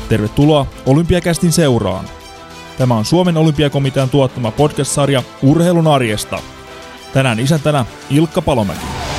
Tervetuloa Olympiakästin seuraan. Tämä on Suomen Olympiakomitean tuottama podcast-sarja Urheilun arjesta. Tänään isäntänä Ilkka Palomäki.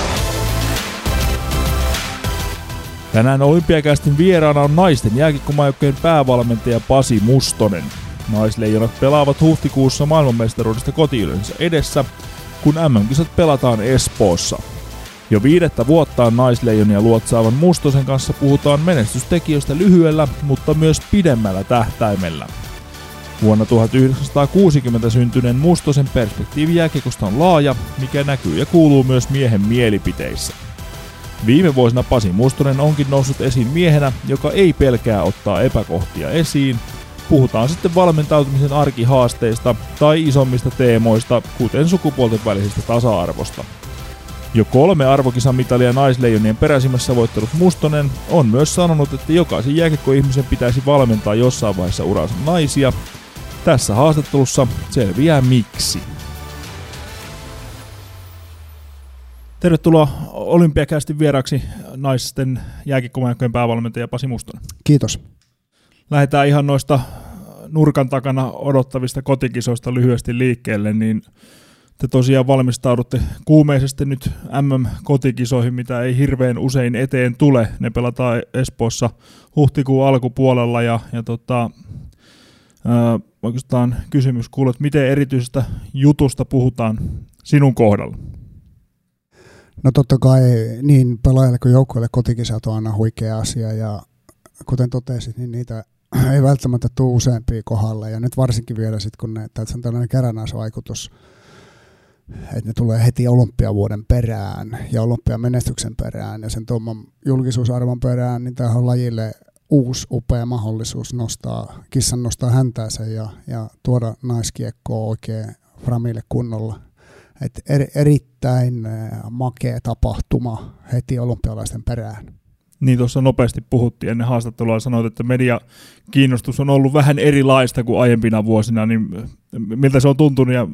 Tänään Olympiakästin vieraana on naisten jääkiekkomaajoukkueen päävalmentaja Pasi Mustonen. Naisleijonat pelaavat huhtikuussa maailmanmestaruudesta kotiyleisönsä edessä, kun MM-kisat pelataan Espoossa. Jo 5. vuottaan naisleijonia luotsaavan Mustosen kanssa puhutaan menestystekijöistä lyhyellä, mutta myös pidemmällä tähtäimellä. Vuonna 1960 syntyneen Mustosen perspektiivi jääkiekosta on laaja, mikä näkyy ja kuuluu myös miehen mielipiteissä. Viime vuosina Pasi Mustonen onkin noussut esiin miehenä, joka ei pelkää ottaa epäkohtia esiin. Puhutaan sitten valmentautumisen arkihaasteista tai isommista teemoista, kuten sukupuolten välisestä tasa-arvosta. Jo 3 arvokisamitalia naisleijonien peräisimmässä voittanut Mustonen on myös sanonut, että jokaisen jääkiekkoihmisen pitäisi valmentaa jossain vaiheessa uransa naisia. Tässä haastattelussa selviää miksi. Tervetuloa Olympiakästin vieraksi naisten jääkiekkomaajoukkueen päävalmentaja Pasi Mustonen. Kiitos. Lähdetään ihan noista nurkan takana odottavista kotikisoista lyhyesti liikkeelle, niin te tosiaan valmistaudutte kuumeisesti nyt MM-kotikisoihin, mitä ei hirveän usein eteen tule. Ne pelataan Espoossa huhtikuun alkupuolella oikeastaan kysymys kuuluu, että miten erityisestä jutusta puhutaan sinun kohdalla? No totta kai niin pelaajille kuin joukkueille kotikisat on aina huikea asia ja kuten totesit, niin niitä ei välttämättä tule useampia kohdalle ja nyt varsinkin vielä sitten kun tässä on tällainen kärännäisvaikutus, että ne tulee heti olympiavuoden perään ja olympiamenestyksen perään ja sen tuoman julkisuusarvon perään, niin tämä on lajille uusi upea mahdollisuus nostaa häntäänsä ja tuoda naiskiekkoa oikein framille kunnolla. Erittäin makea tapahtuma heti olympialaisten perään. Niin tuossa nopeasti puhuttiin ennen haastattelua ja sanoit, että mediakiinnostus on ollut vähän erilaista kuin aiempina vuosina, niin miltä se on tuntunut ja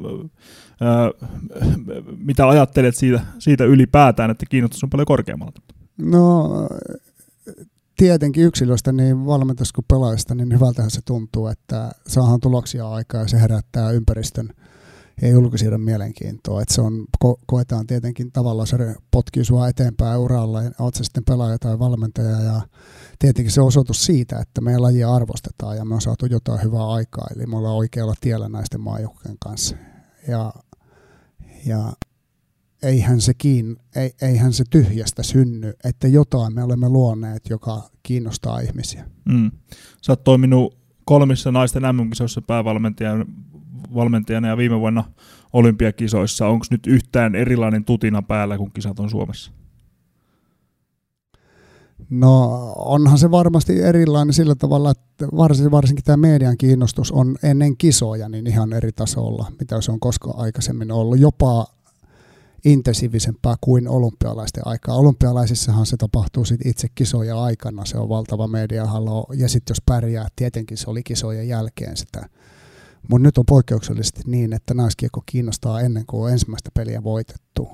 mitä ajattelet siitä ylipäätään, että kiinnostus on paljon korkeammalla? No tietenkin yksilöistä niin valmentajasta kuin pelaajista, niin hyvältähän se tuntuu, että saadaan tuloksia aikaa ja se herättää ympäristön ja julkisuuden mielenkiintoa. Että se on, koetaan tietenkin tavallaan se potkii sua eteenpäin uralla, oot se sitten pelaaja tai valmentaja ja tietenkin se on osoitus siitä, että meidän lajia arvostetaan ja me on saatu jotain hyvää aikaa, eli me ollaan oikealla tiellä naisten maajoukkueen kanssa. Ja eihän se tyhjästä synny, että jotain me olemme luoneet, joka kiinnostaa ihmisiä. Sä oot toiminut 3 naisten MM-kisoissa päävalmentajana ja viime vuonna olympiakisoissa. Onko nyt yhtään erilainen tutina päällä, kun kisat on Suomessa? No onhan se varmasti erilainen sillä tavalla, että varsinkin tämä median kiinnostus on ennen kisoja niin ihan eri tasolla, mitä se on koskaan aikaisemmin ollut. Jopa intensiivisempää kuin olympialaisten aikaa. Olympialaisissahan se tapahtuu sit itse kisojen aikana, se on valtava mediahalo, ja sitten jos pärjää, tietenkin se oli kisojen jälkeen sitä. Mutta nyt on poikkeuksellisesti niin, että naiskiekko kiinnostaa ennen kuin on ensimmäistä peliä voitettu,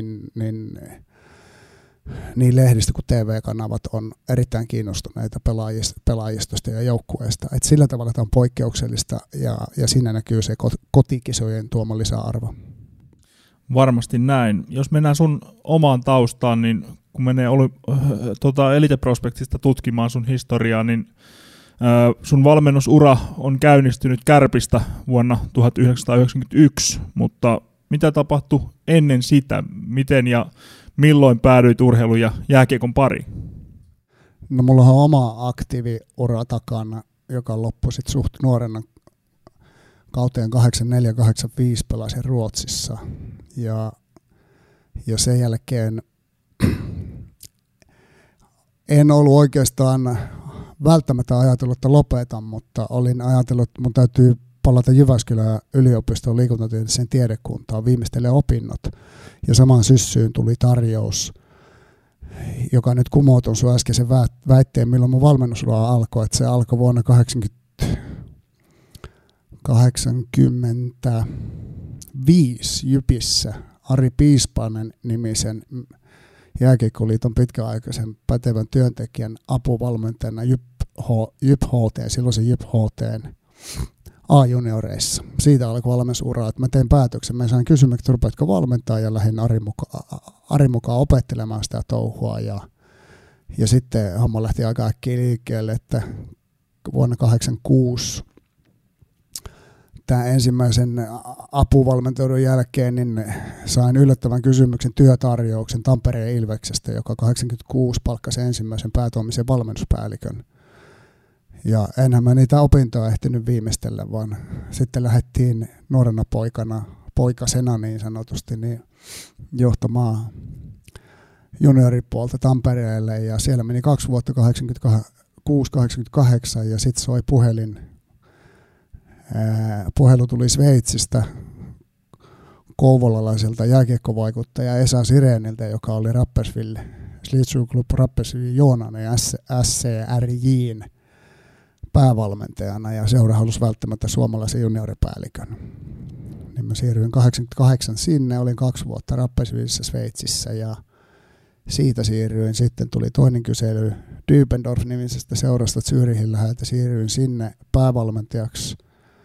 niin lehdistö kuin TV-kanavat on erittäin kiinnostuneita pelaajistosta ja joukkueesta. Et sillä tavalla tämä on poikkeuksellista, ja siinä näkyy se kotikisojen tuoma lisäarvo. Varmasti näin. Jos mennään sun omaan taustaan, niin kun menee Elite Prospectista tutkimaan sun historiaa, niin sun valmennusura on käynnistynyt Kärpistä vuonna 1991, mutta mitä tapahtui ennen sitä? Miten ja milloin päädyit urheilun ja jääkiekon pariin? No mulla on oma aktiiviura takana, joka loppui sitten suht nuorena kauteen 84-85 pelasin Ruotsissa. Ja sen jälkeen en ollut oikeastaan välttämättä ajatellut, että lopetan, mutta olin ajatellut, että mun täytyy palata Jyväskylän yliopistoon liikuntatieteelliseen tiedekuntaan viimeistellä opinnot. Ja samaan syssyyn tuli tarjous, joka nyt kumoutui sun äskeisen väitteen, milloin mun valmennusura alkoi. Että se alkoi vuonna 1985 Jypissä Ari Piispanen nimisen jääkiekkoliiton pitkäaikaisen pätevän työntekijän apuvalmentajana Jyp HT, silloin se Jyp HT A-junioreissa. Siitä alkoi valmennusuraa, että mä tein päätöksen. Mä sain kysymyksiä, että rupeatko valmentaa ja lähdin Arin mukaan opettelemaan sitä touhua. Ja sitten homma lähti aika äkkiä liikkeelle, että vuonna 1986 tämän ensimmäisen apuvalmentajan jälkeen niin sain yllättävän kysymyksen työtarjouksen Tampereen Ilveksestä, joka 1986 palkkasi ensimmäisen päätoimisen valmennuspäällikön. Ja enhän mä niitä opintoja ehtinyt viimeistellä, vaan sitten lähdettiin nuorena poikasena niin sanotusti, niin johtamaan junioripuolta Tampereelle. Ja siellä meni 2 vuotta 86-88 ja sitten soi puhelin. Puhelu tuli Sveitsistä kouvolalaiselta jääkiekkovaikuttaja Esa Sireniltä, joka oli Rapperswille, Slitsuklubb Rapperswille Joonanen SCRJ:n päävalmentajana, ja seura halusi välttämättä suomalaisen junioripäällikön. Niin mä siirryin 88 sinne, olin 2 vuotta Rapperswillessä Sveitsissä, ja siitä siirryin. Sitten tuli toinen kysely Dübendorf-nimisestä seurasta Zürichillä läheltä, siirryin sinne päävalmentajaksi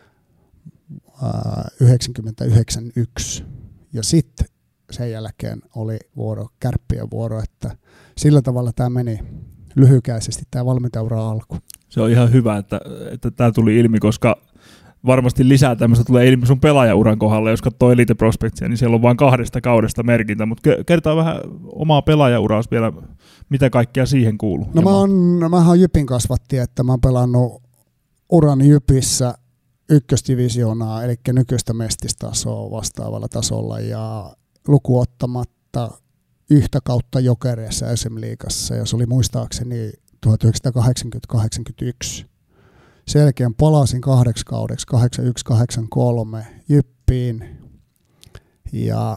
99-1. Ja sitten sen jälkeen oli Kärppien vuoro, että sillä tavalla tämä meni lyhykäisesti, tämä valmentajaura alku. Se on ihan hyvä, että tämä tuli ilmi, koska varmasti lisää tämmöistä tulee ilmi sun pelaajauran kohdalla. Jos katsoo Elite Prospectsia, niin siellä on vain 2 kaudesta merkintä, mutta kertaa vähän omaa pelaajauraa vielä, mitä kaikkea siihen kuuluu. No mä oon Jypin kasvatti, että mä oon pelannut urani Jypissä ykkösdivisioonaa, eli nykyistä mestistasoa vastaavalla tasolla, ja lukuottamatta 1 kautta Jokereissa SM-liigassa, ja se oli muistaakseni 1980-81. Selkeän palasin 2 kaudeksi, 81-83 Jyppiin, ja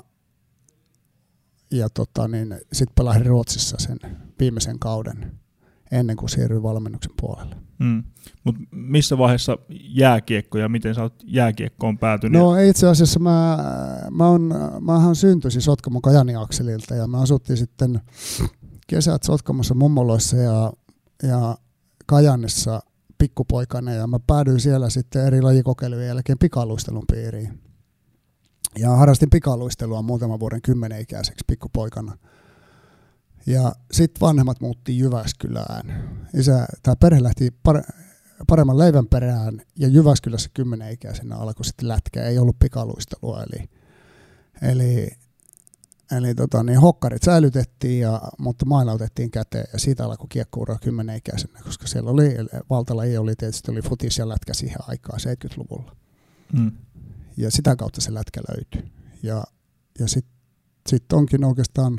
sitten pelasin Ruotsissa sen viimeisen kauden ennen kuin siirryin valmennuksen puolelle. Mutta missä vaiheessa ja miten sä oot jääkiekkoon päätynyt? No itse asiassa mähän syntyisin Sotkamon Kajani-akselilta, ja mä asuttiin sitten kesät Sotkamossa mummoloissa ja Kajanissa pikkupoikana, ja mä päädyin siellä sitten eri lajikokeilujen jälkeen pikaluistelun piiriin. Ja harrastin pikaluistelua muutaman vuoden 10-ikäiseksi pikkupoikana. Ja sitten vanhemmat muutti Jyväskylään. Perhe lähti paremman leivän perään, ja Jyväskylässä 10-ikäisenä alkoi sitten lätkä. Ei ollut pikaluistelua, eli hokkarit säilytettiin, mutta mailla otettiin käteen, ja siitä alkoi kiekkoura 10-ikäisenä, koska siellä oli valtalaji, tietysti oli futis ja lätkä siihen aikaan 70-luvulla. Ja sitä kautta se lätkä löytyi. Ja sitten onkin oikeastaan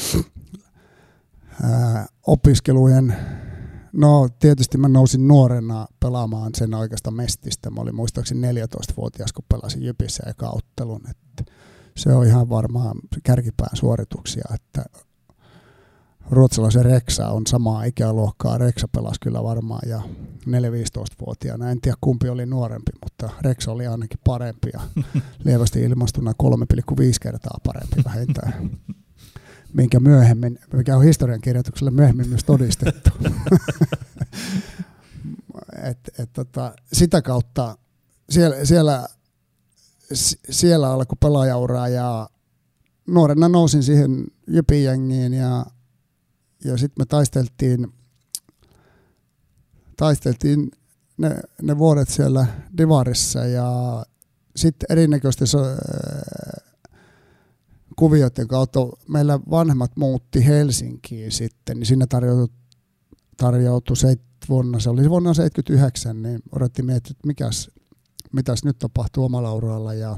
opiskelujen, no tietysti mä nousin nuorena pelaamaan sen oikeastaan mestistä. Mä olin muistaakseni 14-vuotias, kun pelasin Jypissä eka ottelun. Että se on ihan varmaan kärkipään suorituksia, että ruotsalaisen Reksa on samaa ikäluokkaa. Reksa pelasi kyllä varmaan ja 4-15-vuotiaana. En tiedä kumpi oli nuorempi, mutta Reksa oli ainakin parempi ja lievästi ilmastuna 3,5 kertaa parempi vähintään. Mikä on historiankirjoitukselle myöhemmin myös todistettu. Sitä kautta siellä alkoi pelaajauraa, ja nuorena nousin siihen Jypin jengiin, ja sitten me taisteltiin ne vuodet siellä Divarissa, ja sitten erinäköisten kuvioiden kautta meillä vanhemmat muutti Helsinkiin sitten, niin siinä tarjoutui se oli vuonna 1979, niin odotettiin miettiä, että mitäs nyt tapahtuu omalla uralla, ja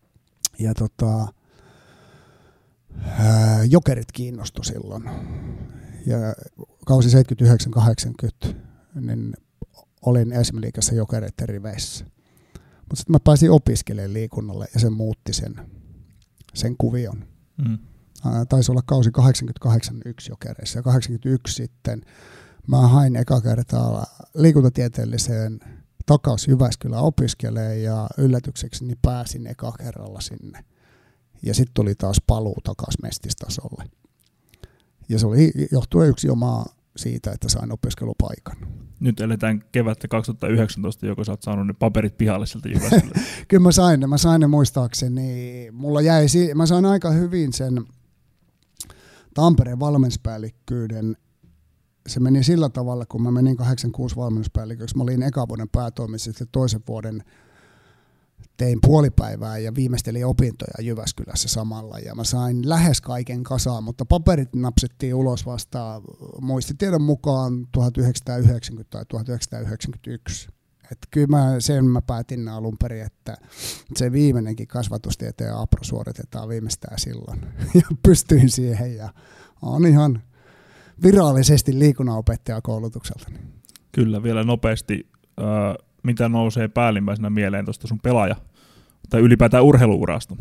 Jokerit kiinnostui silloin, ja kausi 79-80, niin olin SM-liigassa Jokereiden riveissä. Mutta sitten mä pääsin opiskelemaan liikunnalle, ja se muutti sen kuvion. Taisi olla kausi 88-1 Jokereissa, ja 81 sitten mä hain eka kertaa liikuntatieteelliseen takaisin Jyväskylään opiskelemaan, ja yllätykseksi niin pääsin eka kerralla sinne. Ja sitten tuli taas paluu takaisin mestistasolle. Ja se oli johtuen yksi siitä, että sain opiskelupaikan. Nyt eletään kevättä 2019, joko sä oot saanut ne paperit pihalle sieltä Jyväskylästä? Kyllä mä sain ne muistaakseni. Mä sain aika hyvin sen Tampereen valmennuspäällikkyyden. Se meni sillä tavalla, kun mä menin 86 valmennuspäälliköksi. Mä olin ekan vuoden päätoimisesti, sitten toisen vuoden tein puolipäivää ja viimeistelin opintoja Jyväskylässä samalla. Ja mä sain lähes kaiken kasaan, mutta paperit napsittiin ulos vasta muistitiedon mukaan 1990 tai 1991. Että kyllä mä päätin alun perin, että se viimeinenkin kasvatustieteen apro suoritetaan viimeistään silloin. Ja pystyin siihen ja on ihan virallisesti liikunnanopettajakoulutukselta. Kyllä, vielä nopeasti. Mitä nousee päällimmäisenä mieleen tuosta sun pelaaja tai ylipäätään urheiluurasta?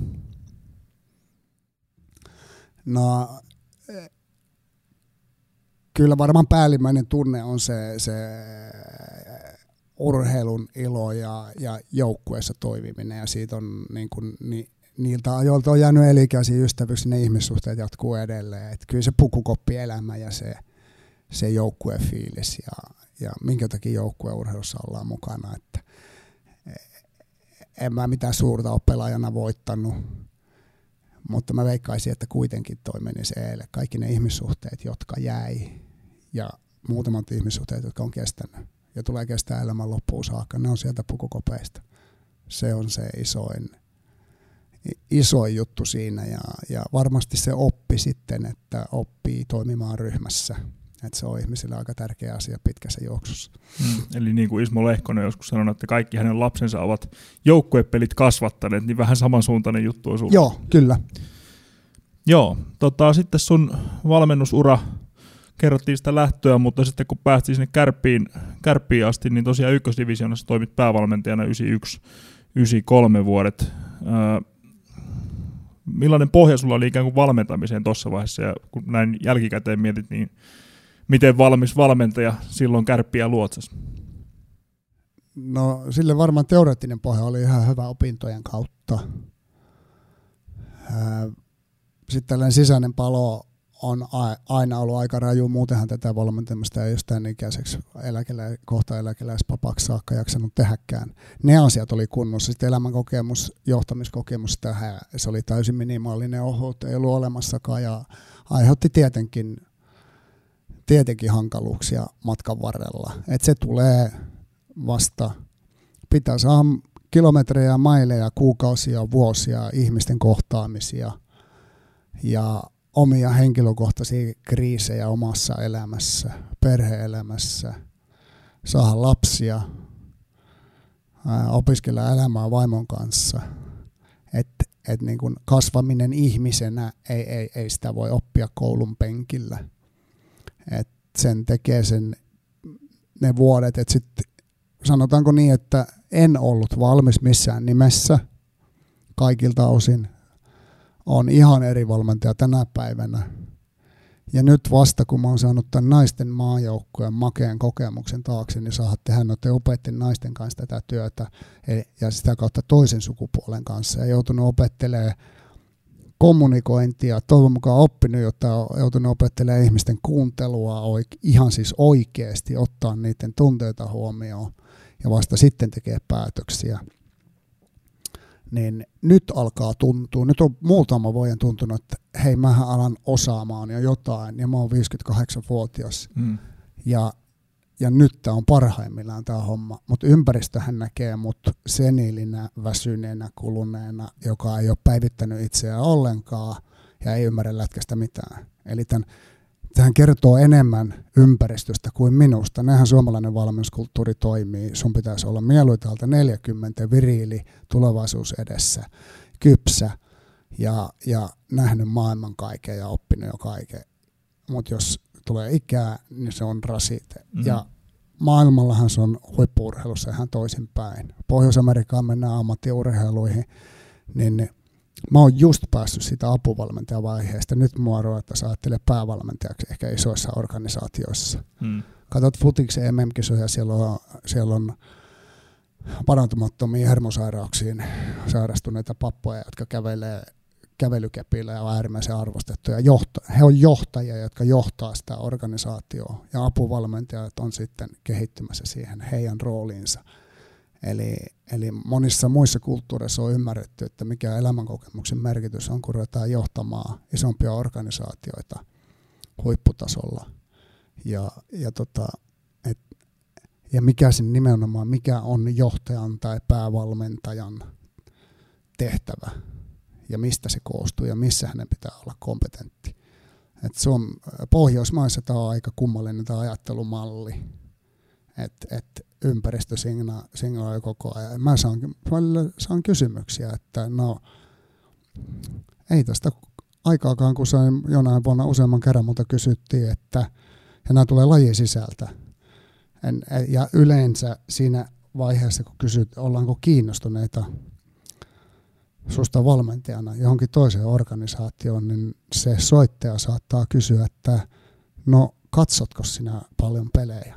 No, kyllä varmaan päällimmäinen tunne on se urheilun ilo ja joukkueessa toimiminen, ja siitä on niiltä ajoilta on jäänyt elikäisiä ystävyksi, ne ihmissuhteet jatkuu edelleen. Et kyllä se pukukoppielämä ja se joukkuefiilis ja minkä takia joukkueurheilussa ollaan mukana. Että en mä mitään suurta ole pelaajana voittanut, mutta mä veikkaisin, että kuitenkin toi meni se eilen. Kaikki ne ihmissuhteet, jotka jäi, ja muutamat ihmissuhteet, jotka on kestänyt ja tulee kestää elämän loppuun saakka, ne on sieltä pukukopeista. Se on se isoin juttu siinä, ja varmasti se oppi sitten, että oppii toimimaan ryhmässä. Että se on ihmisille aika tärkeä asia pitkässä juoksussa. Eli niin kuin Ismo Lehkonen joskus sanoi, että kaikki hänen lapsensa ovat joukkuepelit kasvattaneet, niin vähän samansuuntainen juttu on sulla. Joo, kyllä. Joo, sitten sun valmennusura, kerrottiin sitä lähtöä, mutta sitten kun päästiin sinne Kärppiin asti, niin tosiaan ykkösdivisioonassa toimit päävalmentajana 91-93 vuodet. Millainen pohja sulla oli ikään kuin valmentamiseen tuossa vaiheessa, ja kun näin jälkikäteen mietit, niin miten valmis valmentaja silloin Kärppiä luotsasi? No sille varmaan teoreettinen pohja oli ihan hyvä opintojen kautta. Sitten tällainen sisäinen palo on aina ollut aika raju, muutenhan tätä valmentamista ei jostain ikäiseksi kohta eläkeläispapaksi saakka jaksanut tehdäkään. Ne asiat oli kunnossa. Sitten elämänkokemus, johtamiskokemus, se oli täysin minimaalinen, ohut ei ollut olemassakaan ja aiheutti tietenkin hankaluuksia matkan varrella. Et se tulee vasta, pitää saada kilometrejä, maileja, kuukausia, vuosia, ihmisten kohtaamisia ja omia henkilökohtaisia kriisejä omassa elämässä, perhe-elämässä, saada lapsia, opiskella elämää vaimon kanssa. Et niin kun kasvaminen ihmisenä ei sitä voi oppia koulun penkillä. Et sen tekee ne vuodet, että sitten sanotaanko niin, että en ollut valmis missään nimessä kaikilta osin. On ihan eri valmentaja tänä päivänä. Ja nyt vasta, kun mä oon saanut tämän naisten maajoukkueen makeen kokemuksen taakse, niin saat tehdä noiden upeiden naisten kanssa tätä työtä ja sitä kautta toisen sukupuolen kanssa. Ja joutunut opettelemaan kommunikointia, toivon mukaan oppinut, jotta on joutunut opettelemaan ihmisten kuuntelua ihan siis oikeasti, ottaa niiden tunteita huomioon ja vasta sitten tekee päätöksiä. Niin nyt alkaa tuntua, nyt on muutama vuoden tuntunut, että hei, mähän alan osaamaan jo jotain, ja mä oon 58-vuotias, ja nyt tää on parhaimmillaan tää homma, mutta ympäristöhän näkee mut seniilinä, väsyneenä, kuluneena, joka ei ole päivittänyt itseään ollenkaan, ja ei ymmärrä lätkästä mitään. Eli tähän kertoo enemmän ympäristöstä kuin minusta. Näinhän suomalainen valmennuskulttuuri toimii. Sun pitäisi olla mieluitalta 40, viriili, tulevaisuus edessä, kypsä ja nähnyt maailmankaikkeun ja oppinut jo kaiken. Mutta jos tulee ikää, niin se on rasite. Mm-hmm. Ja maailmallahan se on huippu-urheilussa ihan toisinpäin. Pohjois-Amerikkaan mennään ammattiurheiluihin, niin mä oon just päässyt siitä apuvalmentajavaiheesta. Nyt mua ruvettaisiin ajattelemaan päävalmentajaksi ehkä isoissa organisaatioissa. Katsot futiksen MM-kisoja, siellä on parantumattomiin hermosairauksiin sairastuneita pappoja, jotka kävelykepillä ja on äärimmäisen arvostettuja. He on johtajia, jotka johtaa sitä organisaatioa, ja apuvalmentajat on sitten kehittymässä siihen heidän rooliinsa. Eli monissa muissa kulttuureissa on ymmärretty, että mikä elämänkokemuksen merkitys on, kun ruvetaan johtamaan isompia organisaatioita huipputasolla. Ja mikä sen nimenomaan, mikä on johtajan tai päävalmentajan tehtävä ja mistä se koostuu ja missä hänen pitää olla kompetentti. Pohjoismaissa tämä on aika kummallinen tämä ajattelumalli, että ympäristö signaaloi koko ajan. Mä saan kysymyksiä, että no ei tästä aikaakaan, kun sain jonain vuonna useamman kerran, mutta kysyttiin, että ja nämä tulee lajin sisältä. Ja yleensä siinä vaiheessa, kun kysyt, ollaanko kiinnostuneita susta valmentajana johonkin toiseen organisaatioon, niin se soittaja saattaa kysyä, että no katsotko sinä paljon pelejä?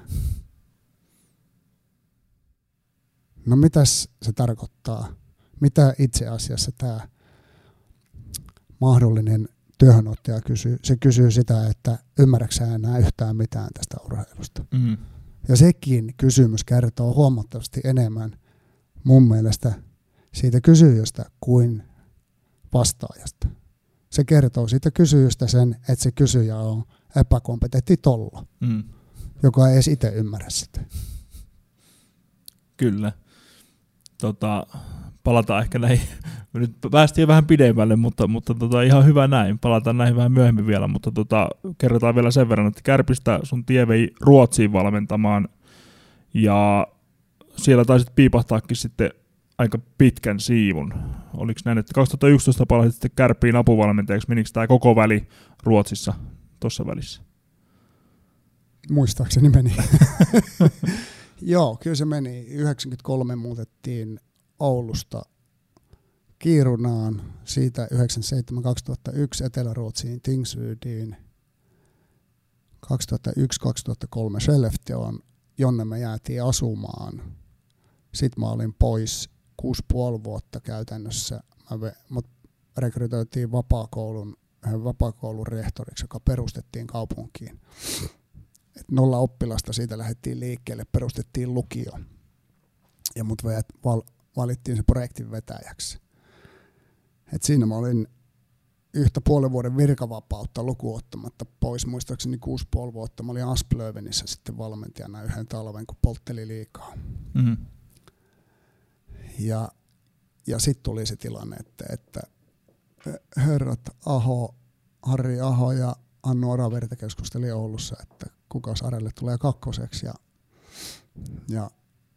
No mitäs se tarkoittaa? Mitä itse asiassa tämä mahdollinen työhönottaja kysyy? Se kysyy sitä, että ymmärrätkö sä enää yhtään mitään tästä urheilusta? Mm-hmm. Ja sekin kysymys kertoo huomattavasti enemmän mun mielestä siitä kysyjästä kuin vastaajasta. Se kertoo siitä kysyjästä sen, että se kysyjä on epäkompetentti tollo, joka ei edes itse ymmärrä sitä. Kyllä. Palataan ehkä näihin. Nyt päästiin vähän pidemmälle, mutta ihan hyvä näin. Palataan näihin vähän myöhemmin vielä, mutta kerrotaan vielä sen verran, että Kärpistä sun tie vei Ruotsiin valmentamaan, ja siellä taisit piipahtaakin sitten aika pitkän siivun. Oliko näin, että 2011 palasit sitten Kärppiin apuvalmentajaksi, menikö tämä koko väli Ruotsissa tuossa välissä? Muistaakseni meni. Joo, kyllä se meni. 1993 muutettiin Oulusta Kiirunaan, siitä 1997-2001 Etelä-Ruotsiin Tingsrydiin, 2001-2003 Skellefteån, jonne me jäätiin asumaan. Sitten mä olin pois 6,5 vuotta käytännössä. Mut rekrytoitiin vapaakoulun rehtoriksi, joka perustettiin kaupunkiin. 0 oppilasta, siitä lähdettiin liikkeelle, perustettiin lukio. Ja mut valittiin se projektin vetäjäksi. Siinä mä olin 1,5 vuoden virkavapautta lukuottamatta pois. Muistaakseni 6,5 vuotta. Mä olin Asplövenissä sitten valmentajana yhden talven, kun poltteli liikaa. Mm-hmm. Ja sitten tuli se tilanne, että herrat Harri Aho ja Annu Oravirta keskusteli Oulussa, että kuka Sarelle tulee kakkoseksi. Ja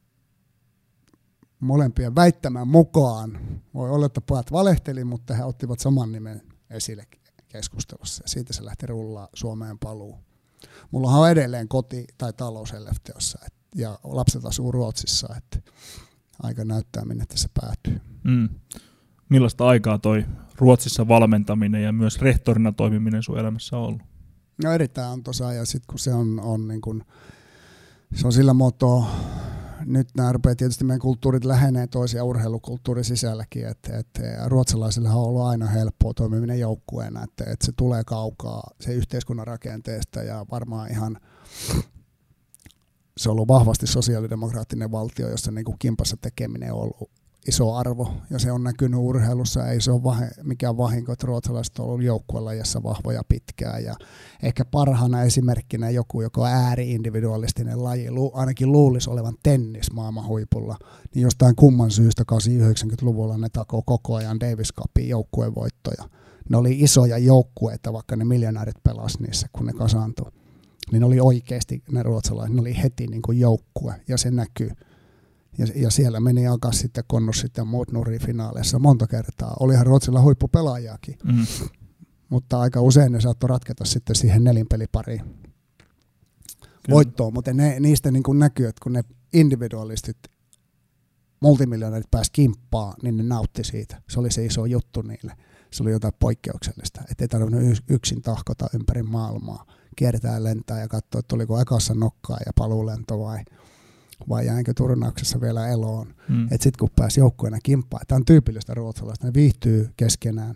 molempien väittämän mukaan, voi olla, että pojat valehteli, mutta he ottivat saman nimen esille keskustelussa. Ja siitä se lähti rullaa Suomeen paluu. Mullahan on edelleen koti- tai talo Skellefteåssa ja lapset asuu Ruotsissa, että aika näyttää, minne tässä päätyy. Millaista aikaa toi Ruotsissa valmentaminen ja myös rehtorina toimiminen sun elämässä on ollut? No erittäin antoisaa, ja sitten kun se on niin kun, se on sillä muotoa, nyt nämä rupeaa tietysti meidän kulttuurit lähenee toisia urheilukulttuurin sisälläkin, että ruotsalaisilla on ollut aina helppoa toimiminen joukkueena, että se tulee kaukaa se yhteiskunnan rakenteesta, ja varmaan ihan se on ollut vahvasti sosiaalidemokraattinen valtio, jossa niin kuin kimpassa tekeminen on ollut iso arvo, ja se on näkynyt urheilussa. Ei se ole mikään vahinko, että ruotsalaiset on ollut joukkuelajissa vahvoja pitkään, ja ehkä parhaana esimerkkinä joku, joka on ääri-individualistinen laji, ainakin luulisi olevan tennis maailman huipulla, niin jostain kumman syystä 80-90-luvulla ne takoo koko ajan Davis Cupin joukkuevoittoja. Ne oli isoja joukkueita, vaikka ne miljonäärit pelasi niissä, kun ne kasaantui. Niin ne oli oikeasti, ne ruotsalaiset, ne oli heti niin kuin joukkue, ja se näkyy. Ja siellä meni Agas sitten, Konnus ja muut nurifinaaleissa monta kertaa. Olihan Ruotsilla huippupelaajakin, mutta aika usein ne saattoi ratketa sitten siihen nelinpelipariin voittoon. Mutta niistä niin kuin näkyy, että kun ne individualistit, multimiljonäärit pääsi kimppaan, niin ne nautti siitä. Se oli se iso juttu niille. Se oli jotain poikkeuksellista, että ei tarvinnut yksin tahkota ympäri maailmaa. Kierretään lentää ja katsoa, että tuliko ekassa nokkaa ja paluulento vai jäänkö turnauksessa vielä eloon. Että sitten kun pääsi joukkueena kimppaan, tämä on tyypillistä ruotsalaista, ne viihtyy keskenään,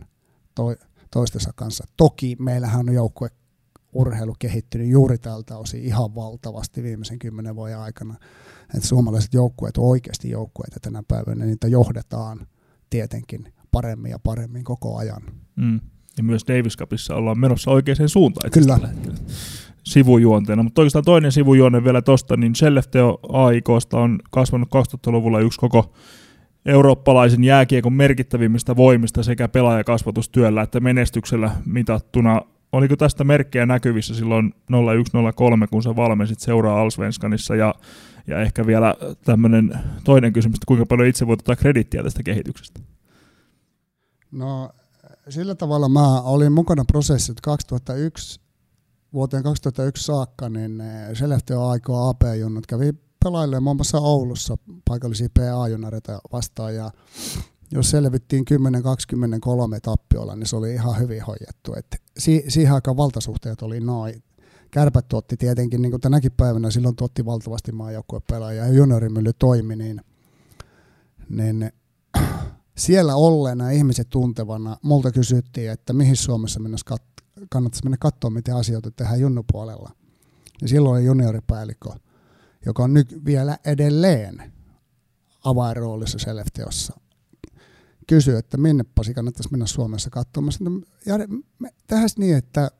toistensa kanssa. Toki meillähän on joukkueurheilu kehittynyt juuri tältä osin ihan valtavasti viimeisen 10 vuoden aikana. Että suomalaiset joukkueet on oikeasti joukkueita tänä päivänä, niitä johdetaan tietenkin paremmin ja paremmin koko ajan. Ja myös Davis Cupissa ollaan menossa oikeaan suuntaan. Kyllä. Sivujuonteena, mutta oikeastaan toinen sivujuonne vielä tosta, niin Skellefteå AIK:sta on kasvanut 2000-luvulla yksi koko eurooppalaisen jääkiekon merkittävimmistä voimista sekä pelaajakasvatustyöllä että menestyksellä mitattuna. Oliko tästä merkkejä näkyvissä silloin 01-03, kun sä valmensit seuraa Allsvenskanissa, ja ehkä vielä tämmöinen toinen kysymys, että kuinka paljon itse voit ottaa kredittiä tästä kehityksestä? No sillä tavalla mä olin mukana prosessissa 2001, vuoteen 2001 saakka, niin Skellefteå AIK AP-junnut kävi pelailemaan muun muassa Oulussa paikallisia PA-junnareita vastaan, ja jos selvittiin 10-23 tappiolla, niin se oli ihan hyvin hoidettu. Siihen aikaan valtasuhteet oli noin. Kärpät tuotti tietenkin, niin kuin tänäkin päivänä, silloin tuotti valtavasti maajoukkuepelaajia ja juniorimylly toimi, niin siellä olleena ihmiset tuntevana multa kysyttiin, että mihin Suomessa kannattaisi mennä katsoa, miten asioita tehdään junnupuolella. Ja silloin oli junioripäällikkö, joka on nyt vielä edelleen avainroolissa Skellefteåssa. Kysyi, että minne Pasi kannattaisi mennä Suomessa katsomaan. Tehdään niin, että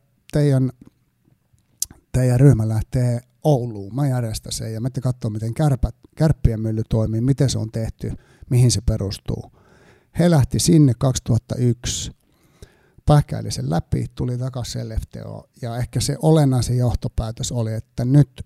teidän ryhmä lähtee Ouluun. Mä järjestän sen ja me katsoa, miten kärppien mylly toimii, miten se on tehty, mihin se perustuu. He lähti sinne 2001, pähkäili sen läpi, tuli takaisin Skellefteåon, ja ehkä se olennaisen johtopäätös oli, että nyt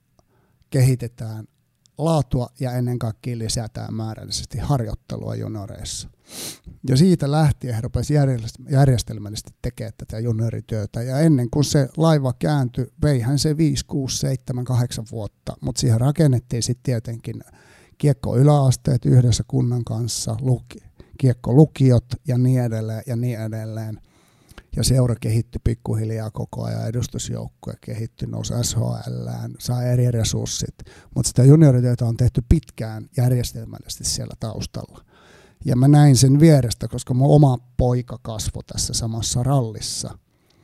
kehitetään laatua ja ennen kaikkea lisätään määrällisesti harjoittelua junioreissa. Ja siitä lähtien he rupesivat järjestelmällisesti tekemään tätä juniorityötä, ja ennen kuin se laiva kääntyi, veihän se 5, 6, 7, 8 vuotta, mutta siihen rakennettiin sitten tietenkin kiekko-yläasteet yhdessä kunnan kanssa, kiekko-lukiot ja niin edelleen ja niin edelleen. Ja seura kehittyi pikkuhiljaa koko ajan, edustusjoukkue kehittyi, nousi SHL:ään, saa eri resurssit, mutta sitä juniorityötä on tehty pitkään järjestelmällisesti siellä taustalla. Ja mä näin sen vierestä, koska mun oma poika kasvoi tässä samassa rallissa.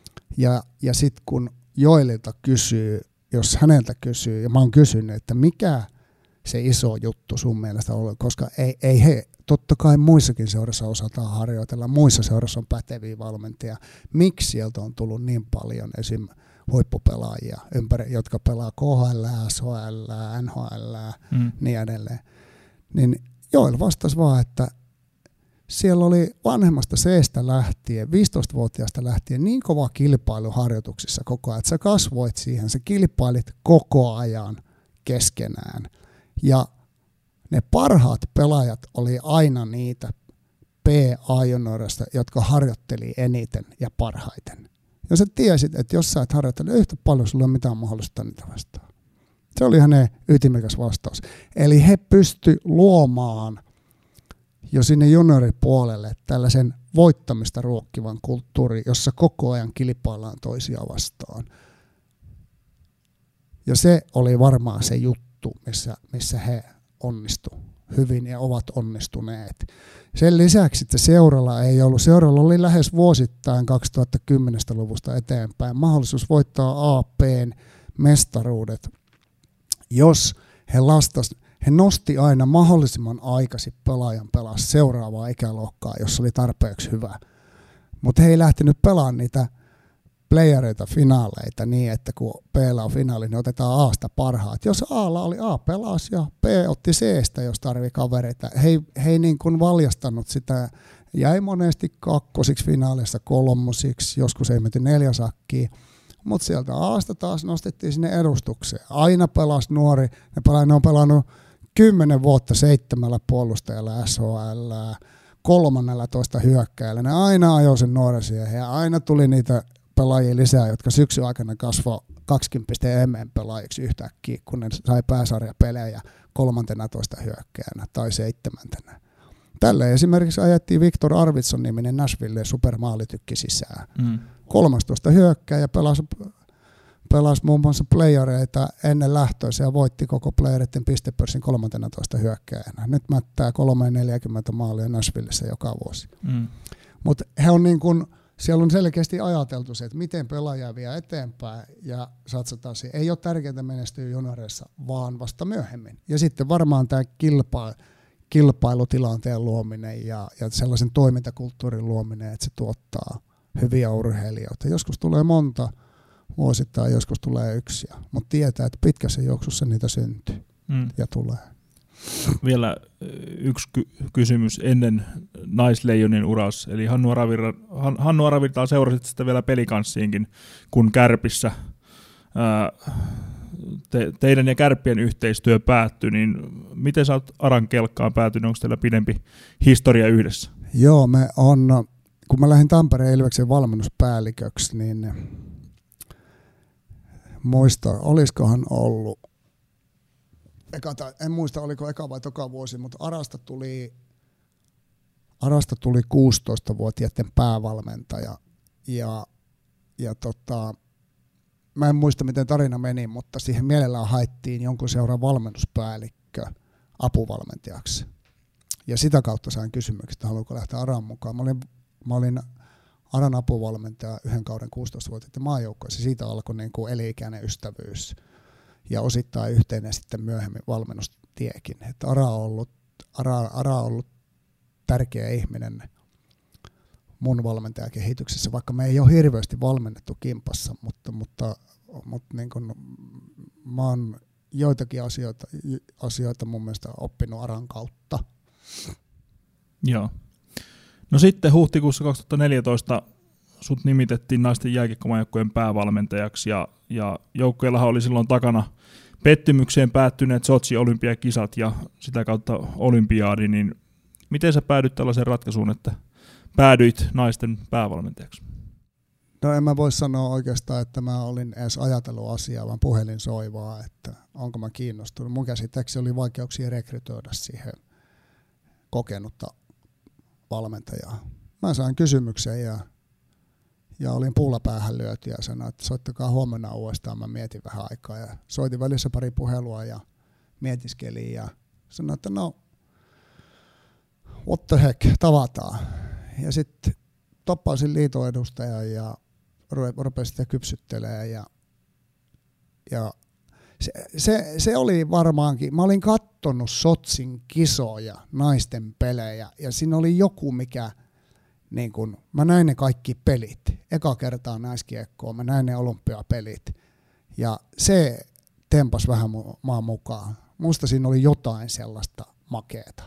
Ja sitten kun Joelilta kysyy, jos häneltä kysyy, ja mä oon kysynyt, että mikä se iso juttu sun mielestä on, koska ei he, totta kai muissakin seurassa osataan harjoitella, muissa seurassa on päteviä valmentajia. Miksi sieltä on tullut niin paljon esim. Huippupelaajia, jotka pelaa KHL, SHL, NHL, niin edelleen. Niin Joel vastasi vaan, että siellä oli vanhemmasta seestä lähtien, 15-vuotiaasta lähtien niin kova kilpailu harjoituksissa koko ajan, että sä kasvoit siihen, sä kilpailit koko ajan keskenään. Ja ne parhaat pelaajat oli aina niitä PA-junioreista, jotka harjoitteli eniten ja parhaiten. Ja sä tiesit, että jos sä et harjoittele yhtä paljon, sulla ei ole mitään mahdollista niitä vastaan. Se oli hänen ytimekäs vastaus. Eli he pysty luomaan jo sinne junioripuolelle tällaisen voittamista ruokkivan kulttuuri, jossa koko ajan kilpaillaan toisiaan vastaan. Ja se oli varmaan se juttu, missä he onnistu hyvin ja ovat onnistuneet. Sen lisäksi, että seuralla oli lähes vuosittain 2010-luvusta eteenpäin mahdollisuus voittaa AP:n mestaruudet, jos he nosti aina mahdollisimman aikaisin pelaajan pelaa seuraavaa ikäluokkaa, jos oli tarpeeksi hyvä. Mutta he ei lähtenyt pelaamaan niitä playereita, finaaleita niin, että kun P:llä on finaali, niin otetaan A:sta parhaat. Jos A:lla oli A pelasi ja B otti C:stä, jos tarvii kavereita. He ei niin kuin valjastanut sitä. Jäi monesti kakkosiksi finaalissa, kolmosiksi, joskus ei menty 4 sakkiin. Mutta sieltä A:sta taas nostettiin sinne edustukseen. Aina pelasi nuori. Ne on pelannut 10 vuotta 7 puolustajalla SHL, 13 hyökkääjällä. Ne aina ajoi sen nuoren siihen ja aina tuli niitä pelaajia lisää, jotka syksyn aikana kasvoi 20 MM-pelaajiksi yhtäkkiä, kun ne sai pääsarjapelejä 13 hyökkääjänä tai 7. Tälle esimerkiksi ajettiin Viktor Arvidsson-niminen Nashville supermaalitykki sisään. 13 hyökkääjä pelasi muun muassa playereita ennen lähtöisiä ja voitti koko playereiden pistepörssin 13 hyökkääjänä. Nyt mättää 340 maalia Nashvillessä joka vuosi. Mutta he on niin kuin, siellä on selkeästi ajateltu se, että miten pelaaja vie eteenpäin ja satsataan siihen. Ei ole tärkeintä menestyä junioreissa, vaan vasta myöhemmin. Ja sitten varmaan tämä kilpailutilanteen luominen ja sellaisen toimintakulttuurin luominen, että se tuottaa hyviä urheilijoita. Joskus tulee monta vuosittain, joskus tulee yksi, mutta tietää, että pitkässä juoksussa niitä syntyy ja tulee. Vielä yksi kysymys ennen naisleijonin uras, eli Hannu Aravirtaa seurasit sitä vielä pelikanssiinkin, kun Kärpissä teidän ja Kärppien yhteistyö päättyi, niin miten sä oot Aran kelkkaan päätynyt, onko teillä pidempi historia yhdessä? Joo, kun mä lähdin Tampereen Ilveksen valmennuspäälliköksi, niin muista, olisikohan ollut en muista, oliko eka vai toka vuosi, mutta Arasta tuli 16-vuotiaiden päävalmentaja ja mä en muista, miten tarina meni, mutta siihen mielellään haettiin jonkun seuran valmennuspäällikkö apuvalmentajaksi. Ja sitä kautta sain kysymyksen, että haluanko lähteä Aran mukaan. Mä olin Aran apuvalmentaja yhden kauden 16-vuotiaiden maajoukkoissa. Siitä alkoi niin kuin eli-ikäinen ystävyys. Ja osittain yhteinen sitten myöhemmin valmennustiekin. Että Ara on ollut tärkeä ihminen mun valmentajakehityksessä, vaikka me ei ole hirveästi valmennettu kimpassa, mutta niin kun mä oon joitakin asioita mun mielestä oppinut Aran kautta. Joo. No sitten huhtikuussa 2014 sut nimitettiin naisten jääkiekkomaajoukkueen päävalmentajaksi ja joukkueellahan oli silloin takana pettymykseen päättyneet Sotsi-olympiakisat ja sitä kautta olympiaadi, niin miten sä päädyit tällaiseen ratkaisuun, että päädyit naisten päävalmentajaksi? No en mä voi sanoa oikeastaan, että mä olin edes ajatellut asiaa, vaan puhelin soi vaan, että onko mä kiinnostunut. Mun käsittääkseni oli vaikeuksia rekrytoida siihen kokenutta valmentajaa. Mä sain kysymyksen ja olin puulla päähän lyöty ja sanoin, että soittakaa huomenna uudestaan, mä mietin vähän aikaa. Ja soitin välissä pari puhelua ja mietiskelin ja sanoin, että no, what the heck, tavataan. Ja sitten toppasin liiton edustajan ja rupesin sitä kypsyttelemään ja se oli varmaankin, mä olin kattonut Sotsin kisoja, naisten pelejä ja siinä oli joku mikä, niin kun, mä näin ne kaikki pelit, eka kertaa naiskiekkoon, mä näin ne olympiapelit ja se tempas vähän maan mukaan. Musta siinä oli jotain sellaista makeeta.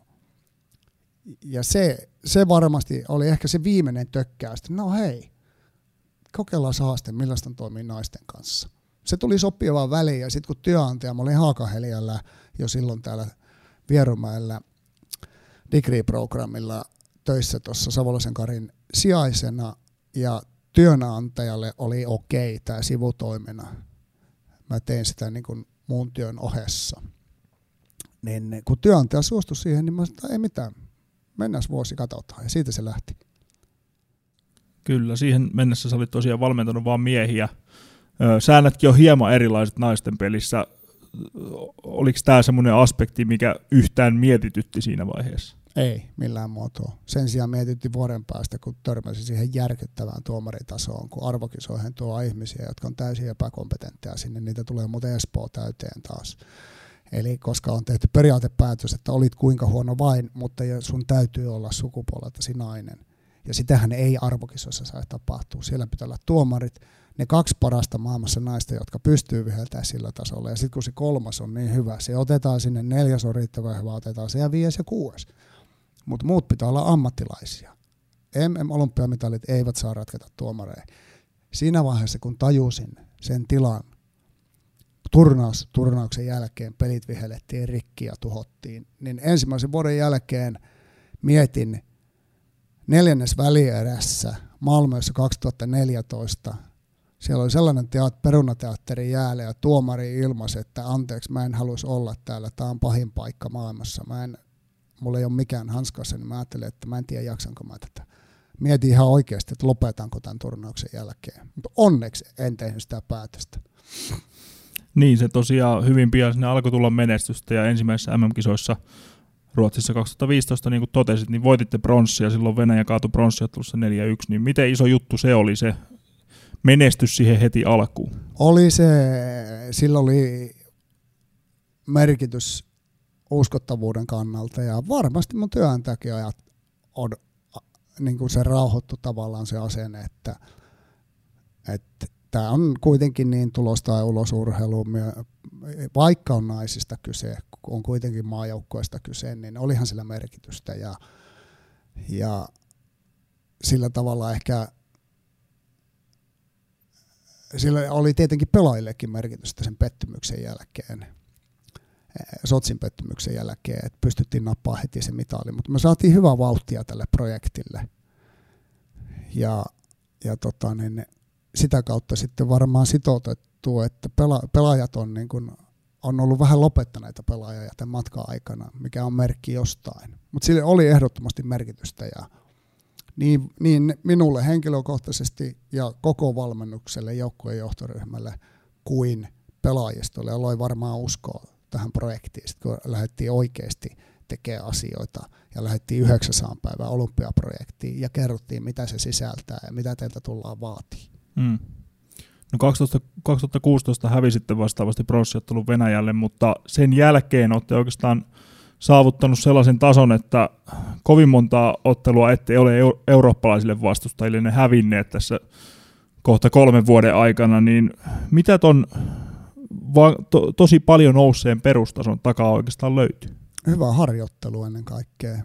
Ja se varmasti oli ehkä se viimeinen tökkäys, että no hei, kokeillaan haaste, millaista toimii naisten kanssa. Se tuli sopivaan väliin ja sitten kun työnantaja, mä olin Haakahelialla jo silloin täällä Vierumäellä degree-programmilla töissä tuossa Savolaisen Karin sijaisena ja työnantajalle oli okei tämä sivutoimena. Mä tein sitä niin kuin muun työn ohessa. Niin kun työnantaja suostui siihen, niin mä sanoin, että ei mitään. Mennään vuosi, katsotaan. Ja siitä se lähti. Kyllä, siihen mennessä sä olit tosiaan valmentanut vaan miehiä. Säännötkin on hieman erilaiset naisten pelissä. Oliko tämä semmoinen aspekti, mikä yhtään mietitytti siinä vaiheessa? Ei millään muotoa. Sen sijaan mietitytti vuoden päästä, kun törmäsi siihen järkyttävään tuomaritasoon, kun arvokisoihin tuo ihmisiä, jotka on täysin epäkompetentteja sinne. Niitä tulee muuten Espoo täyteen taas. Eli koska on tehty periaatepäätös, että olit kuinka huono vain, mutta sun täytyy olla sukupuoleltasi nainen. Ja sitähän ei arvokisoissa saa tapahtua. Siellä pitää olla tuomarit, ne 2 parasta maailmassa naista, jotka pystyy viheltämään sillä tasolla. Ja sitten kun se 3 on niin hyvä, se otetaan sinne, 4 on riittävän hyvä, otetaan se ja 5 ja 6. Mutta muut pitää olla ammattilaisia. MM-olympiamitalit eivät saa ratketa tuomareja. Siinä vaiheessa, kun tajusin sen tilan, turnauksen jälkeen pelit vihellettiin rikki ja tuhottiin, niin ensimmäisen vuoden jälkeen mietin 4. välierässä Malmössä 2014. Siellä oli sellainen perunateatteri jäällä ja tuomari ilmaisi, että anteeksi, mä en haluaisi olla täällä, tämä on pahin paikka maailmassa. Mulla ei ole mikään hanskassa, niin mä ajattelin, että mä en tiedä jaksanko mä tätä. Mietin ihan oikeasti, että lopetanko tämän turnauksen jälkeen. Mutta onneksi en tehnyt sitä päätöstä. Niin, se tosiaan hyvin pian sinne alkoi tulla menestystä ja ensimmäisessä MM-kisoissa Ruotsissa 2015, niin kuin totesit, niin voititte pronssia, silloin Venäjä kaatui pronssiottelussa 4-1, niin miten iso juttu se oli se menestys siihen heti alkuun? Oli se, sillä oli merkitys uskottavuuden kannalta ja varmasti mun työntekijä on niin kuin se rauhoittu tavallaan se asenne, että tämä on kuitenkin niin tulos- tai ulosurheilu, vaikka on naisista kyse, on kuitenkin maajoukkueesta kyse, niin olihan sillä merkitystä ja sillä tavalla ehkä sillä oli tietenkin pelaajillekin merkitystä sen pettymyksen jälkeen, Sotsin pettymyksen jälkeen, että pystyttiin nappaamaan heti se mitali, mutta me saatiin hyvää vauhtia tälle projektille ja sitä kautta sitten varmaan sitoutettu, että pelaajat on, niin kuin, on ollut vähän lopettaneita pelaajia tämän matkan aikana, mikä on merkki jostain. Mutta sille oli ehdottomasti merkitystä ja niin minulle henkilökohtaisesti ja koko valmennukselle, joukkueen johtoryhmälle kuin pelaajistolle ja loi varmaan uskoa tähän projektiin, sit kun lähdettiin oikeasti tekemään asioita ja lähdettiin 900 päivää olympiaprojektiin ja kerrottiin, mitä se sisältää ja mitä teiltä tullaan vaatii. No 2016 hävisitte vastaavasti pronssiottelun Venäjälle, mutta sen jälkeen olette oikeastaan saavuttanut sellaisen tason, että kovin montaa ottelua ette ole eurooppalaisille vastustajille ne hävinneet tässä kohta 3 vuoden aikana, niin mitä ton tosi paljon nousseen perustason takaa oikeastaan löytyy? Hyvä harjoittelu ennen kaikkea.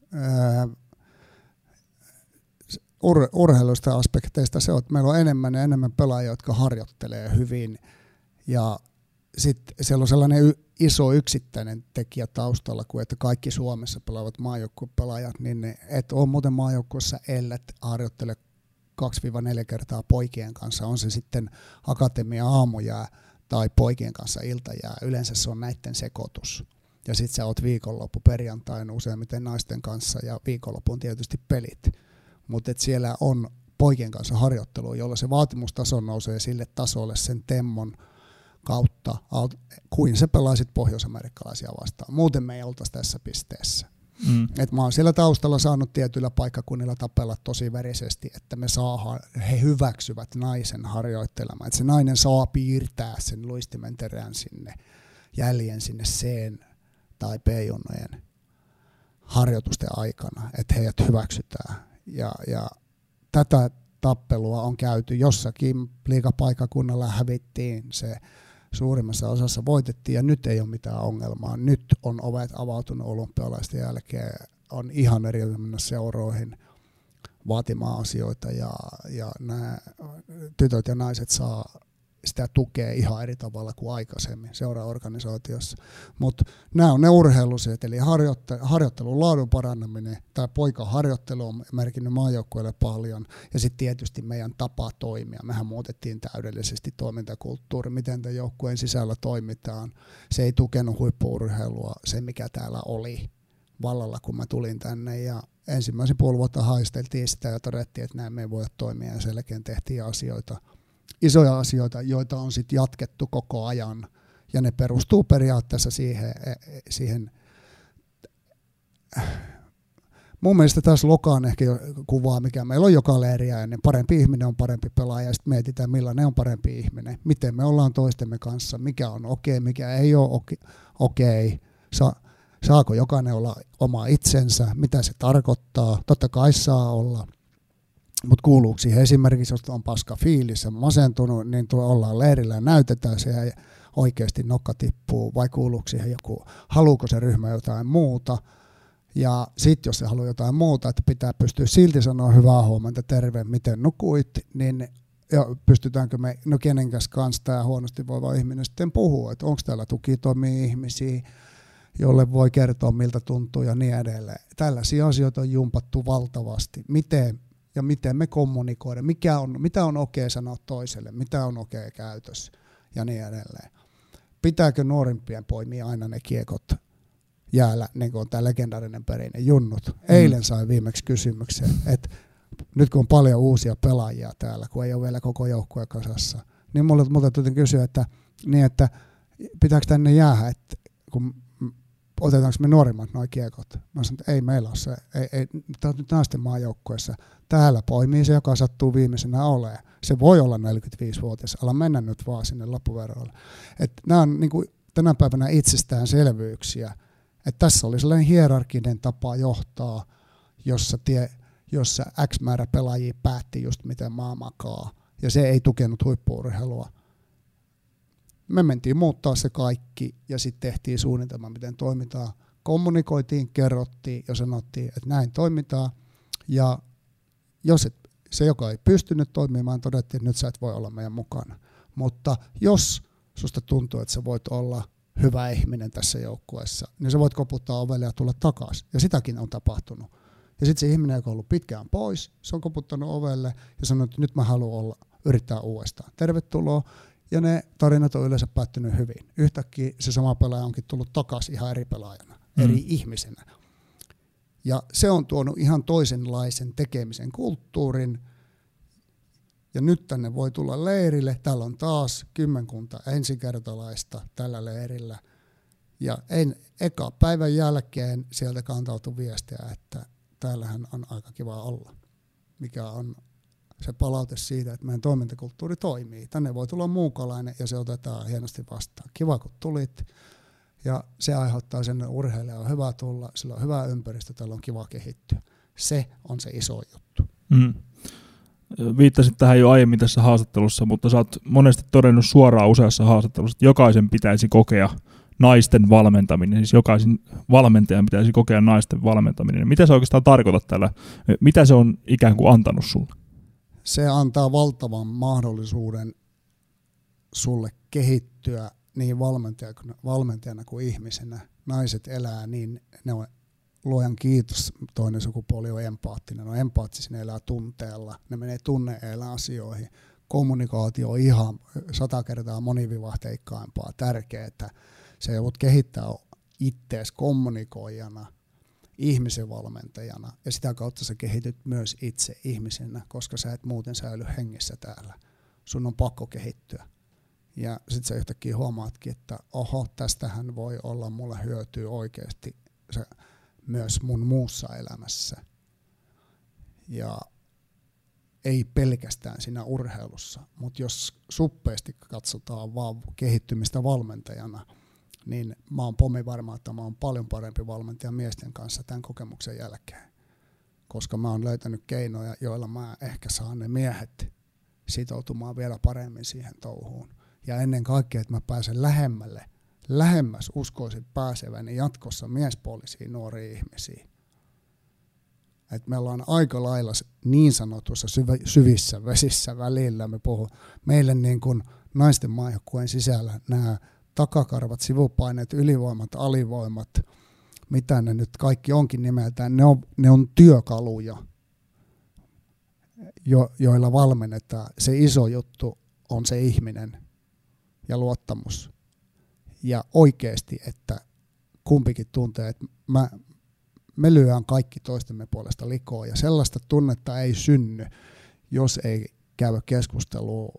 Urheiluista aspekteista se on, että meillä on enemmän ja enemmän pelaajia, jotka harjoittelee hyvin ja sitten siellä on sellainen iso yksittäinen tekijä taustalla, kuin että kaikki Suomessa pelaavat maajoukkuepelaajat, niin ne et ole muuten maajoukkuessa ellät harjoittele 2-4 kertaa poikien kanssa, on se sitten akatemia aamujää tai poikien kanssa iltajää, yleensä se on näiden sekoitus. Ja sitten sä oot viikonloppu perjantaina useimmiten naisten kanssa ja viikonloppuun tietysti pelit. Mutta siellä on poikien kanssa harjoittelua, jolla se vaatimustaso nousee sille tasolle sen temmon kautta, kuin se pelaisit pohjois-amerikkalaisia vastaan. Muuten me ei oltaisi tässä pisteessä. Et mä oon siellä taustalla saanut tietyillä paikkakunnilla tapella tosi verisesti, että me saadaan, he hyväksyvät naisen harjoittelemaan. Että se nainen saa piirtää sen luistimen terän sinne, jäljen sinne C- tai B-junnojen harjoitusten aikana, että heidät hyväksytään. Ja tätä tappelua on käyty jossakin liigapaikkakunnalla, hävittiin se suurimmassa osassa, voitettiin ja nyt ei ole mitään ongelmaa. Nyt on ovet avautunut olympialaisten jälkeen, on ihan eri mennä seuroihin vaatimaan asioita ja nämä tytöt ja naiset saa sitä tukea ihan eri tavalla kuin aikaisemmin seuraorganisaatiossa. Mutta nämä on ne urheiluset, eli harjoittelun laadun parannaminen, tämä poikaharjoittelu on merkinnyt maajoukkueelle paljon, ja sitten tietysti meidän tapa toimia. Mehän muutettiin täydellisesti toimintakulttuuri, miten tämän joukkueen sisällä toimitaan. Se ei tukenut huippu-urheilua, se mikä täällä oli vallalla, kun mä tulin tänne, ja ensimmäisen puoli vuotta haisteltiin sitä ja todettiin, että näin me ei voida toimia, ja selkeän tehtiin asioita. Isoja asioita, joita on sitten jatkettu koko ajan, ja ne perustuu periaatteessa siihen mun mielestä taas Lokaan ehkä kuvaa, mikä meillä on joka leiriä, niin parempi ihminen on parempi pelaaja, ja sitten mietitään, millainen on parempi ihminen, miten me ollaan toistemme kanssa, mikä on okei, mikä ei ole okei, saako jokainen olla oma itsensä, mitä se tarkoittaa, totta kai saa olla. Mutta kuuluuko siihen esimerkiksi, jos on paska fiilis ja masentunut, niin ollaan leirillä ja näytetään se ja oikeasti nokka tippuu, vai kuuluuko siihen joku, haluuko se ryhmä jotain muuta, ja sitten jos se haluaa jotain muuta, että pitää pystyä silti sanoa hyvää huomenta, terve, miten nukuit, niin ja pystytäänkö me, no kenenkäs kanssa tämä huonosti voiva ihminen sitten puhuu, että onko täällä tukitoimia ihmisiä, jolle voi kertoa miltä tuntuu ja niin edelleen. Tällaisia asioita on jumpattu valtavasti. Miten me kommunikoidaan, mitä on okei sanoa toiselle, mitä on okei käytös ja niin edelleen. Pitääkö nuorimpien poimia aina ne kiekot jäällä, niin kuin on tämä legendaarinen perinne, junnut. Eilen sain viimeksi kysymyksen, että nyt kun on paljon uusia pelaajia täällä, kun ei ole vielä koko joukkue kasassa, niin multa tuli kysyä, että pitääkö tänne jäädä, että kun otetaanko me nuorimmat nuo kiekot? Mä sanoin, että ei meillä ole se, ei, tämä on nyt naisten maajoukkueessa. Täällä poimii se, joka sattuu viimeisenä olemaan. Se voi olla 45-vuotias, ala mennä nyt vaan sinne loppuveroille. Nämä on niin kuin tänä päivänä itsestäänselvyyksiä. Että tässä oli sellainen hierarkinen tapa johtaa, jossa X määrä pelaajia päätti just miten maa makaa. Ja se ei tukenut huippu-urheilua. Me mentiin muuttaa se kaikki ja sitten tehtiin suunnitelma, miten toimitaan. Kommunikoitiin, kerrottiin ja sanottiin, että näin toimitaan. Ja jos se, joka ei pystynyt toimimaan, todettiin, että nyt sä et voi olla meidän mukana. Mutta jos susta tuntuu, että sä voit olla hyvä ihminen tässä joukkueessa, niin sä voit koputtaa ovelle ja tulla takaisin. Ja sitäkin on tapahtunut. Ja sitten se ihminen, joka on ollut pitkään pois, se on koputtanut ovelle ja sanonut, että nyt mä haluan yrittää uudestaan. Tervetuloa. Ja ne tarinat on yleensä päättynyt hyvin. Yhtäkkiä se sama pelaaja onkin tullut takaisin ihan eri pelaajana, eri ihmisenä. Ja se on tuonut ihan toisenlaisen tekemisen kulttuurin. Ja nyt tänne voi tulla leirille. Täällä on taas 10 ensikertalaista tällä leirillä. Ja eka päivän jälkeen sieltä kantautui viestiä, että täällähän on aika kiva olla. Mikä on se palaute siitä, että meidän toimintakulttuuri toimii. Tänne voi tulla muukalainen ja se otetaan hienosti vastaan. Kiva, kun tulit. Ja se aiheuttaa sen, että urheilija on hyvä tulla, sillä on hyvä ympäristö, täällä on kiva kehittyä. Se on se iso juttu. Viittasit tähän jo aiemmin tässä haastattelussa, mutta sä oot monesti todennut suoraan useassa haastattelussa, että jokaisen pitäisi kokea naisten valmentaminen, siis jokaisen valmentajan pitäisi kokea naisten valmentaminen. Mitä sä oikeastaan tarkoitat tällä? Mitä se on ikään kuin antanut sulle? Se antaa valtavan mahdollisuuden sulle kehittyä niin valmentajana kuin ihmisenä. Naiset elää niin, ne on luojan kiitos, toinen sukupuoli on empaattinen. Ne on empaattisia, ne elää tunteella, ne menee tunne-elä asioihin. Kommunikaatio on ihan 100 kertaa monivivahteikkaampaa, tärkeää. Se joudut kehittää ittees kommunikoijana, ihmisen valmentajana ja sitä kautta sä kehityt myös itse ihmisenä, koska sä et muuten säily hengissä täällä. Sun on pakko kehittyä. Ja sit sä yhtäkkiä huomaatkin, että oho, tästähän voi olla mulle hyötyä oikeasti se, myös mun muussa elämässä. Ja ei pelkästään siinä urheilussa, mutta jos suppeasti katsotaan vaan kehittymistä valmentajana, niin mä oon pommivarma, että mä oon paljon parempi valmentaja miesten kanssa tämän kokemuksen jälkeen. Koska mä oon löytänyt keinoja, joilla mä ehkä saan ne miehet sitoutumaan vielä paremmin siihen touhuun. Ja ennen kaikkea, että mä pääsen lähemmäs uskoisin pääseväni jatkossa miespuolisiin nuoriin ihmisiin. Että me ollaan aika lailla niin sanotussa syvissä vesissä välillä. Meille niin kuin naisten maajoukkueen sisällä nämä takakarvat, sivupaineet, ylivoimat, alivoimat, mitä ne nyt kaikki onkin nimeltään, ne on työkaluja, joilla valmennetaan. Se iso juttu on se ihminen ja luottamus. Ja oikeasti, että kumpikin tuntee, että me lyödään kaikki toistemme puolesta likoon. Ja sellaista tunnetta ei synny, jos ei käy keskustelua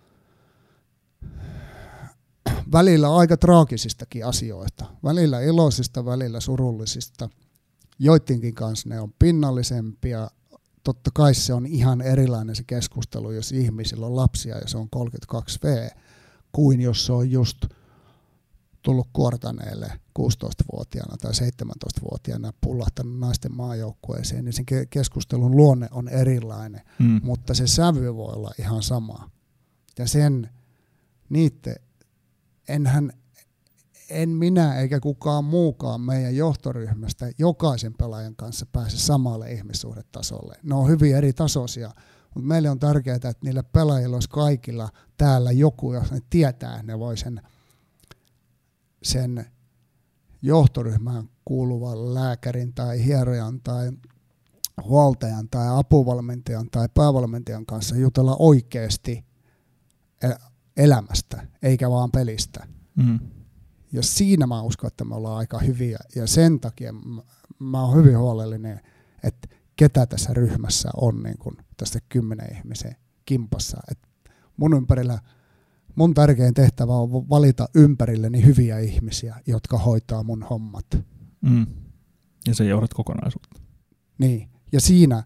välillä aika traagisistakin asioista. Välillä iloisista, välillä surullisista. Joidenkin kanssa ne on pinnallisempia. Totta kai se on ihan erilainen se keskustelu, jos ihmisillä on lapsia ja se on 32V, kuin jos se on just tullut kuortaneelle 16-vuotiaana tai 17-vuotiaana pullahtanut naisten maajoukkueeseen, niin sen keskustelun luonne on erilainen, mutta se sävy voi olla ihan sama. Ja en minä eikä kukaan muukaan meidän johtoryhmästä jokaisen pelaajan kanssa pääse samalle ihmissuhdetasolle. Ne on hyvin eri tasoisia, mutta meille on tärkeää, että niillä pelaajilla olisi kaikilla täällä joku, jos ne tietää, ne voi sen johtoryhmään kuuluvan lääkärin tai hierojan tai huoltajan tai apuvalmentajan tai päävalmentajan kanssa jutella oikeasti elämästä, eikä vaan pelistä. Ja siinä mä uskon, että me ollaan aika hyviä, ja sen takia mä oon hyvin huolellinen, että ketä tässä ryhmässä on niin kun tästä 10 ihmisen kimpassa. Et mun ympärillä mun tärkein tehtävä on valita ympärilleni hyviä ihmisiä, jotka hoitaa mun hommat. Ja sä johdat kokonaisuutta. Niin, ja siinä,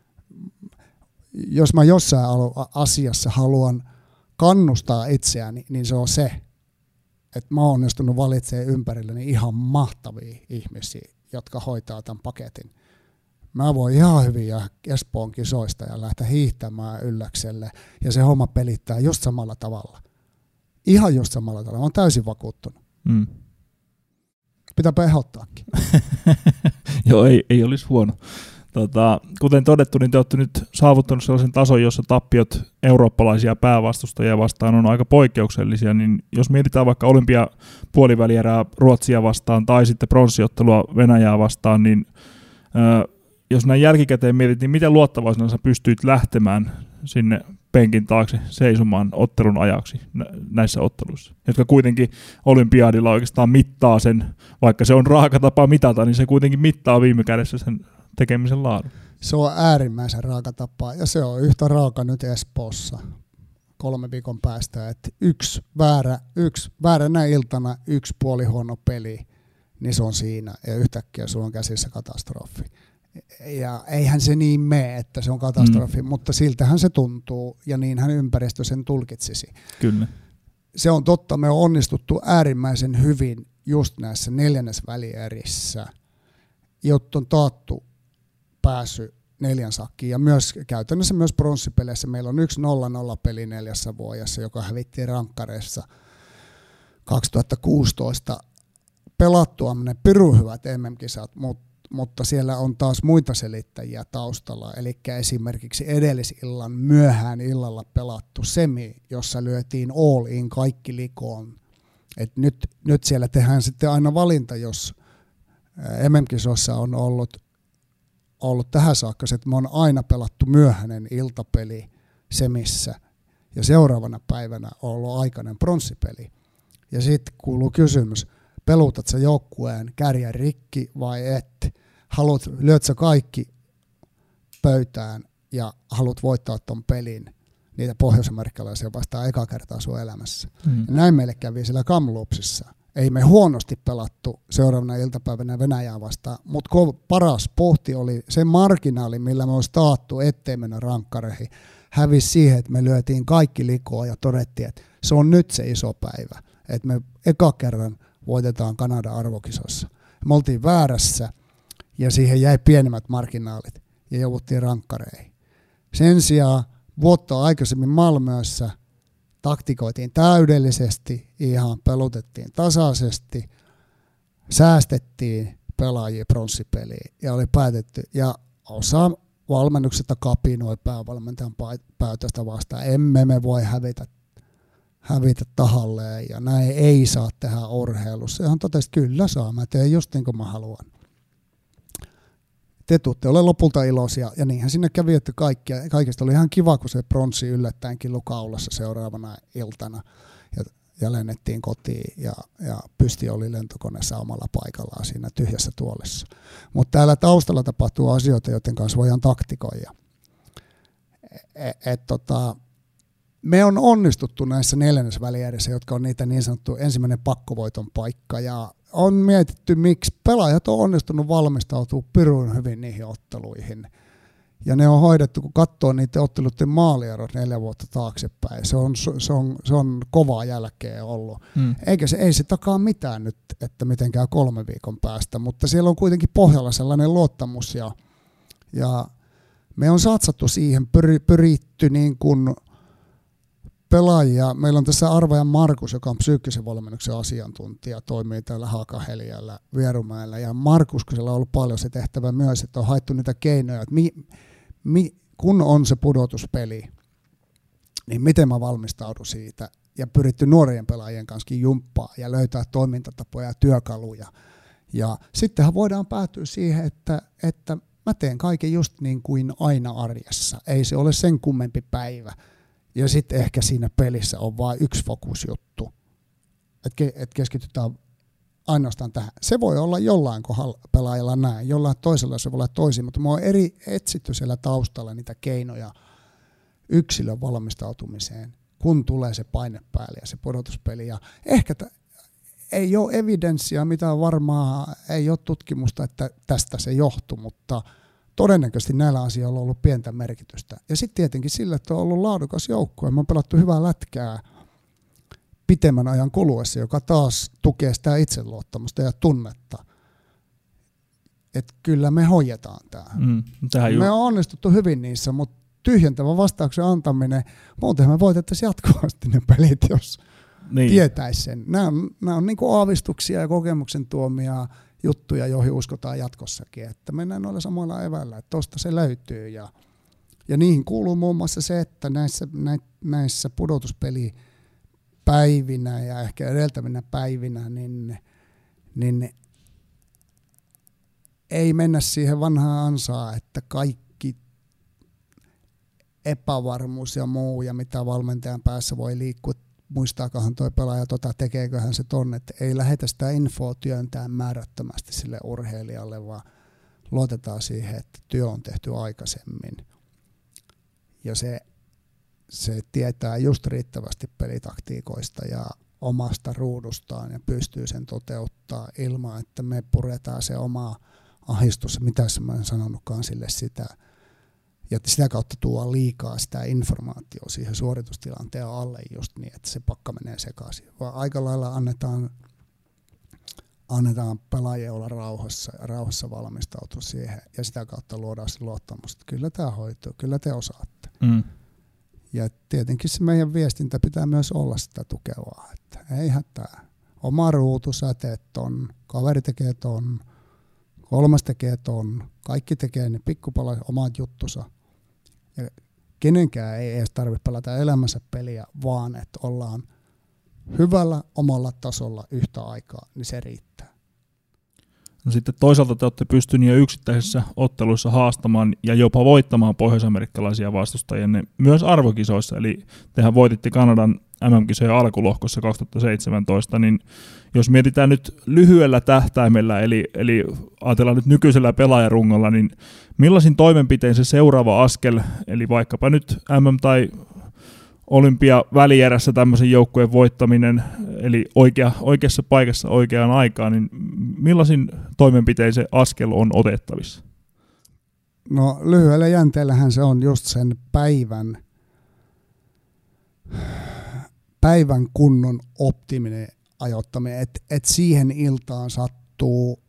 jos mä jossain asiassa haluan kannustaa itseäni, niin se on se, että mä oon onnistunut valitsemaan ympärilleni ihan mahtavia ihmisiä, jotka hoitaa tämän paketin. Mä voin ihan hyvin jäädä Espoon kisoista ja lähteä hiihtämään Ylläkselle, ja se homma pelittää just samalla tavalla. Ihan just samalla tavalla. Mä oon täysin vakuuttunut. Pitääpä ehdottaakin. Joo, ei olisi huono. Kuten todettu, niin te olette nyt saavuttanut sellaisen tason, jossa tappiot eurooppalaisia päävastustajia vastaan on aika poikkeuksellisia, niin jos mietitään vaikka olympiapuolivälierää Ruotsia vastaan tai sitten pronssiottelua Venäjää vastaan, niin jos näin jälkikäteen mietit, niin miten luottavaisena sä pystyit lähtemään sinne penkin taakse seisomaan ottelun ajaksi näissä otteluissa, jotka kuitenkin olympiadilla oikeastaan mittaa sen, vaikka se on raaka tapa mitata, niin se kuitenkin mittaa viime kädessä sen tekemisen laadun. Se on äärimmäisen raaka tapa, ja se on yhtä raaka nyt Espoossa 3 viikon päästä, että yksi vääränä iltana 1 puolihuono peli, niin se on siinä, ja yhtäkkiä sulla on käsissä katastrofi. Ja eihän se niin mene, että se on katastrofi, mutta siltähän se tuntuu, ja niinhän ympäristö sen tulkitsisi. Kyllä. Se on totta, me on onnistuttu äärimmäisen hyvin just näissä 4. välierissä, jotta on taattu pääsy 4 sakkiin, ja myös käytännössä myös pronssipeleissä meillä on 1 0-0 peli 4 vuodessa, joka hävittiin rankkareissa 2016. Pelattua ne pirun hyvät MM-kisat, mutta siellä on taas muita selittäjiä taustalla, eli esimerkiksi edellisillan myöhään illalla pelattu semi, jossa lyötiin all in kaikki likoon. Et nyt siellä tehdään sitten aina valinta, jos MM-kisoissa on ollut tähän saakka, että me on aina pelattu myöhäinen iltapeli semissä ja seuraavana päivänä on ollut aikainen pronssipeli. Ja sitten kuuluu kysymys, pelutat sä joukkueen kärjen rikki vai et? Lyöt sä kaikki pöytään ja haluat voittaa ton pelin niitä pohjois-amerikkalaisia vastaan eka kertaa sun elämässä. Ja näin meille kävi siellä Kamloopsissa. Ei me huonosti pelattu seuraavana iltapäivänä Venäjää vastaan, mutta paras pohti oli se marginaali, millä me olisi taattu, ettei mennä rankkareihin. Hävisi siihen, että me lyötiin kaikki likoon ja todettiin, että se on nyt se iso päivä, että me eka kerran voitetaan Kanadan arvokisossa. Me oltiin väärässä ja siihen jäi pienemmät marginaalit ja jouduttiin rankkareihin. Sen sijaan vuotta aikaisemmin Malmössä taktikoitiin täydellisesti, ihan pelutettiin tasaisesti, säästettiin pelaajia pronssipeliin ja oli päätetty. Ja osa valmennuksesta kapinoi päävalmentajan päätöstä vastaan. Emme me voi hävitä tahalleen ja näin ei saa tehdä urheilussa. Ja hän totesi, että kyllä saa, mä teen just niin kuin mä haluan. Te tuutte ole lopulta iloisia, ja niinhän sinne kävi, että kaikista oli ihan kiva, kun se pronssi yllättäenkin lukaulassa seuraavana iltana, ja lennettiin kotiin, ja Pysti oli lentokoneessa omalla paikallaan siinä tyhjässä tuolissa. Mutta täällä taustalla tapahtuu asioita, joiden kanssa voidaan taktikoida. Me on onnistuttu näissä 4. välierissä, jotka on niitä niin sanottu ensimmäinen pakkovoiton paikka, ja on mietitty, miksi pelaajat on onnistunut valmistautua pirun hyvin niihin otteluihin. Ja ne on hoidettu, kun katsoo niiden otteluiden maalierot 4 vuotta taaksepäin. Se on kovaa jälkeä ollut. Ei se takaa mitään nyt, että mitenkään 3 viikon päästä, mutta siellä on kuitenkin pohjalla sellainen luottamus. Ja me on satsattu siihen, pyritty niin kuin pelaajia. Meillä on tässä Arvajan Markus, joka on psyykkisen valmennuksen asiantuntija, toimii täällä Haakaheliällä, Vierumäellä. Ja Markuksella on ollut paljon se tehtävä myös, että on haettu niitä keinoja, että kun on se pudotuspeli, niin miten mä valmistaudun siitä. Ja pyritty nuorien pelaajien kanssa jumppaa ja löytää toimintatapoja ja työkaluja. Ja sittenhän voidaan päätyä siihen, että mä teen kaiken just niin kuin aina arjessa. Ei se ole sen kummempi päivä. Ja sitten ehkä siinä pelissä on vain yksi fokusjuttu, että keskitytään ainoastaan tähän. Se voi olla jollain kohdalla pelaajalla näin, jollain toisella se voi olla toisin, mutta me on etsitty siellä taustalla niitä keinoja yksilön valmistautumiseen kun tulee se paine päälle ja se pudotuspeli. Ja ehkä ei ole evidenssiä, mitä varmaan ei ole tutkimusta, että tästä se johtuu, mutta todennäköisesti näillä asioilla on ollut pientä merkitystä. Ja sitten tietenkin sillä, että on ollut laadukas joukkue. Me on pelattu hyvää lätkää pitemmän ajan kuluessa, joka taas tukee sitä itseluottamusta ja tunnetta. Että kyllä me hoidetaan tämä. Me on onnistuttu hyvin niissä, mutta tyhjentävän vastauksen antaminen, muuten me voitettaisiin jatkuvasti ne pelit, jos tietäisi sen. Nämä on niin kuin aavistuksia ja kokemuksen tuomia juttuja, joihin uskotaan jatkossakin, että mennään noilla samoilla eväillä, että tuosta se löytyy. Ja niihin kuuluu muun muassa se, että näissä pudotuspelipäivinä ja ehkä edeltävinä päivinä, niin ei mennä siihen vanhaan ansaan, että kaikki epävarmuus ja muu ja mitä valmentajan päässä voi liikkua, muistaakohan toi pelaaja tekeeköhän se tonne, että ei lähetä sitä infoa työntää määrättömästi sille urheilijalle, vaan luotetaan siihen, että työ on tehty aikaisemmin. Ja se tietää just riittävästi pelitaktiikoista ja omasta ruudustaan ja pystyy sen toteuttaa ilman, että me puretaan se oma ahdistus, mitä mä en sanonutkaan sille sitä. Ja sitä kautta tuo liikaa sitä informaatiota siihen suoritustilanteen alle just niin, että se pakka menee sekaisin. Vaan aika lailla annetaan pelaajien olla rauhassa valmistautua siihen ja sitä kautta luodaan se luottamus, että kyllä tämä hoituu, kyllä te osaatte. Ja tietenkin se meidän viestintä pitää myös olla sitä tukevaa, että ei hätää. Oma ruutu, sä teet ton, kaveri tekee ton, kolmas tekee ton, kaikki tekee ne pikkupalaset omat juttusa. Ja kenenkään ei edes tarvitse pelata elämänsä peliä, vaan että ollaan hyvällä omalla tasolla yhtä aikaa, niin se riittää. No sitten toisaalta te olette pystyneet jo yksittäisissä otteluissa haastamaan ja jopa voittamaan pohjois-amerikkalaisia vastustajia myös arvokisoissa. Eli tehän voititte Kanadan MM-kisojen alkulohkossa 2017, niin jos mietitään nyt lyhyellä tähtäimellä, eli ajatellaan nyt nykyisellä pelaajarungolla, niin millaisin toimenpiteen se seuraava askel, eli vaikkapa nyt MM- tai olympia-välierässä tämmöisen joukkueen voittaminen, eli oikeassa paikassa oikeaan aikaan, niin millaisin toimenpiteen se askel on otettavissa? No lyhyellä jänteellähän se on just sen päivän kunnon optiminen ajoittaminen, että siihen iltaan sattuu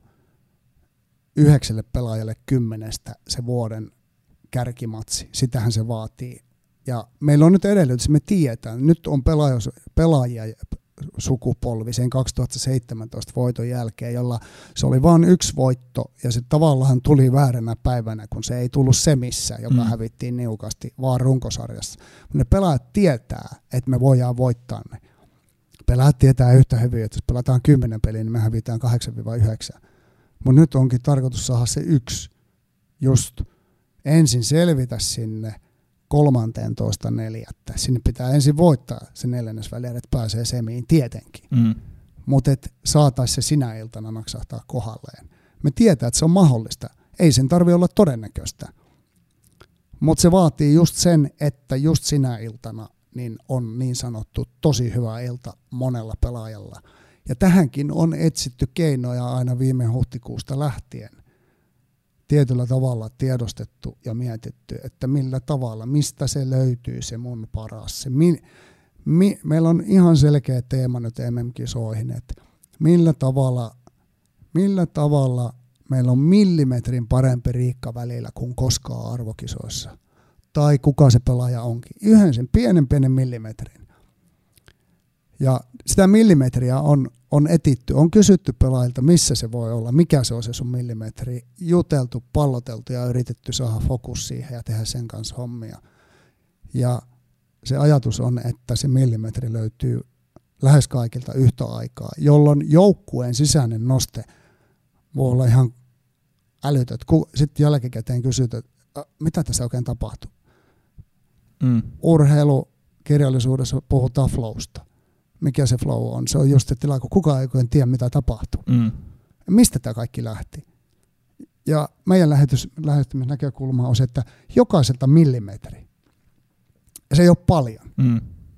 9 pelaajalle 10 se vuoden kärkimatsi. Sitähän se vaatii. Ja meillä on nyt edellytys, me tiedetään, nyt on pelaajia sukupolvi sen 2017 voiton jälkeen, jolla se oli vain yksi voitto ja se tavallaan tuli vääränä päivänä, kun se ei tullut semissä, joka hävittiin niukasti, vaan runkosarjassa. Ne pelaajat tietää, että me voidaan voittaa ne. Pelaajat tietää yhtä hyvin, että jos pelataan 10 peliä, niin me hävitään 8-9. Mutta nyt onkin tarkoitus saada se yksi just ensin selvitä sinne 13.4. Sinne pitää ensin voittaa se 4. väliä, että pääsee semiin tietenkin. Mutta saataisiin se sinä iltana naksahtaa kohdalleen. Me tietää, että se on mahdollista. Ei sen tarvitse olla todennäköistä. Mutta se vaatii just sen, että just sinä iltana niin on niin sanottu tosi hyvä ilta monella pelaajalla. Ja tähänkin on etsitty keinoja aina viime huhtikuusta lähtien. Tietyllä tavalla tiedostettu ja mietitty, että millä tavalla, mistä se löytyy se mun paras. Meillä on ihan selkeä teema nyt MM-kisoihin, että millä tavalla meillä on millimetrin parempi riikka välillä kuin koskaan arvokisoissa. Tai kuka se pelaaja onkin. Yhden sen pienen millimetrin. Ja sitä millimetriä on etitty, on kysytty pelaajilta, missä se voi olla, mikä se on se sun millimetri, juteltu, palloteltu ja yritetty saada fokus siihen ja tehdä sen kanssa hommia. Ja se ajatus on, että se millimetri löytyy lähes kaikilta yhtä aikaa, jolloin joukkueen sisäinen noste voi olla ihan älytön. Sitten jälkikäteen kysytään, mitä tässä oikein tapahtuu. Urheilukirjallisuudessa puhutaan flowsta. Mikä se flow on? Se on just se tila, kun kukaan ei oikein tiedä, mitä tapahtuu. Mistä tämä kaikki lähti? Ja meidän lähestymisnäkökulma on se, että jokaiselta millimetri, ja se ei ole paljon,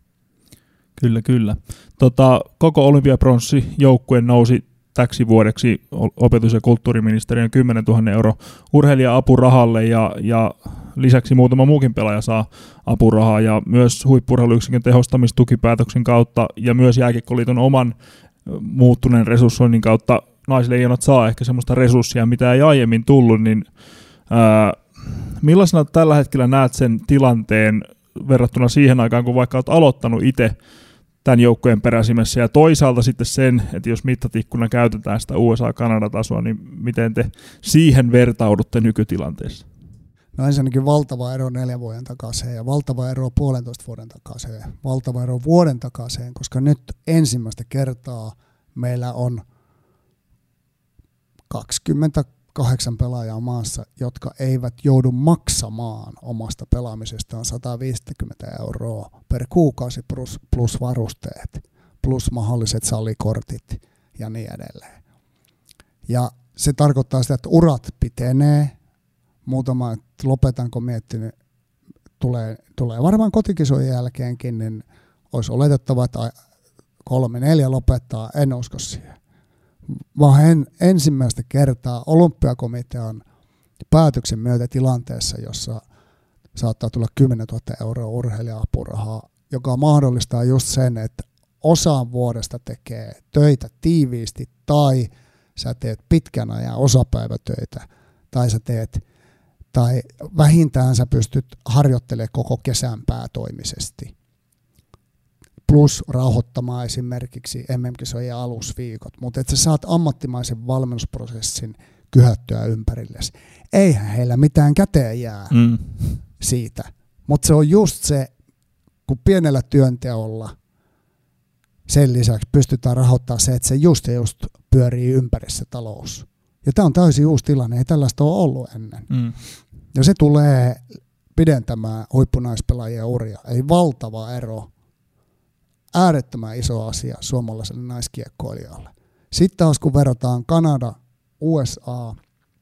Kyllä. Koko olympiapronssi joukkue nousi täksi vuodeksi opetus- ja kulttuuriministeriön 10 000 € urheilija-apurahalle ja lisäksi muutama muukin pelaaja saa apurahaa ja myös huippu-urheiluyksikön tehostamistupäätöksen kautta ja myös Jääkiekkoliiton oman muuttuneen resurssoinnin kautta naisleijonat saa ehkä semmoista resurssia, mitä ei aiemmin tullut, niin millaisena tällä hetkellä näet sen tilanteen verrattuna siihen aikaan, kun vaikka olet aloittanut itse tämän joukkueen peräsimessä ja toisaalta sitten sen, että jos mittatikkuna käytetään sitä USA-Kanada-tasoa, niin miten te siihen vertaudutte nykytilanteessa? No ensinnäkin valtava ero 4 vuoden takaisin ja valtava ero 1,5 vuoden takaisin, valtava ero vuoden takaisin, koska nyt ensimmäistä kertaa meillä on 28 pelaajaa maassa, jotka eivät joudu maksamaan omasta pelaamisestaan 150 € per kuukausi plus varusteet, plus mahdolliset salikortit ja niin edelleen. Ja se tarkoittaa sitä, että urat pitenee. Muutama, että lopetanko miettinyt, tulee varmaan kotikisojen jälkeenkin, niin olisi oletettava, että 3-4 lopettaa, en usko siihen. Vaan ensimmäistä kertaa olympiakomitean päätöksen myötä tilanteessa, jossa saattaa tulla 10 000 € urheilija-apurahaa, joka mahdollistaa just sen, että osan vuodesta tekee töitä tiiviisti tai sä teet pitkän ajan osapäivätöitä tai vähintään sä pystyt harjoittelemaan koko kesän päätoimisesti. Plus rauhoittamaan esimerkiksi MM-kisojen alusviikot, mutta että sä saat ammattimaisen valmennusprosessin kyhättyä ympärillesi. Eihän heillä mitään käteen jää siitä, mutta se on just se, kun pienellä työnteolla sen lisäksi pystytään rahoittamaan se, että se just pyörii ympäri se talous. Ja tämä on täysin uusi tilanne, ei tällaista ole ollut ennen. Ja se tulee pidentämään huippunaispelaajien uria, eli valtava ero. Äärettömän iso asia suomalaiselle naiskiekkoilijalle. Sitten taas kun verrataan Kanada, USA,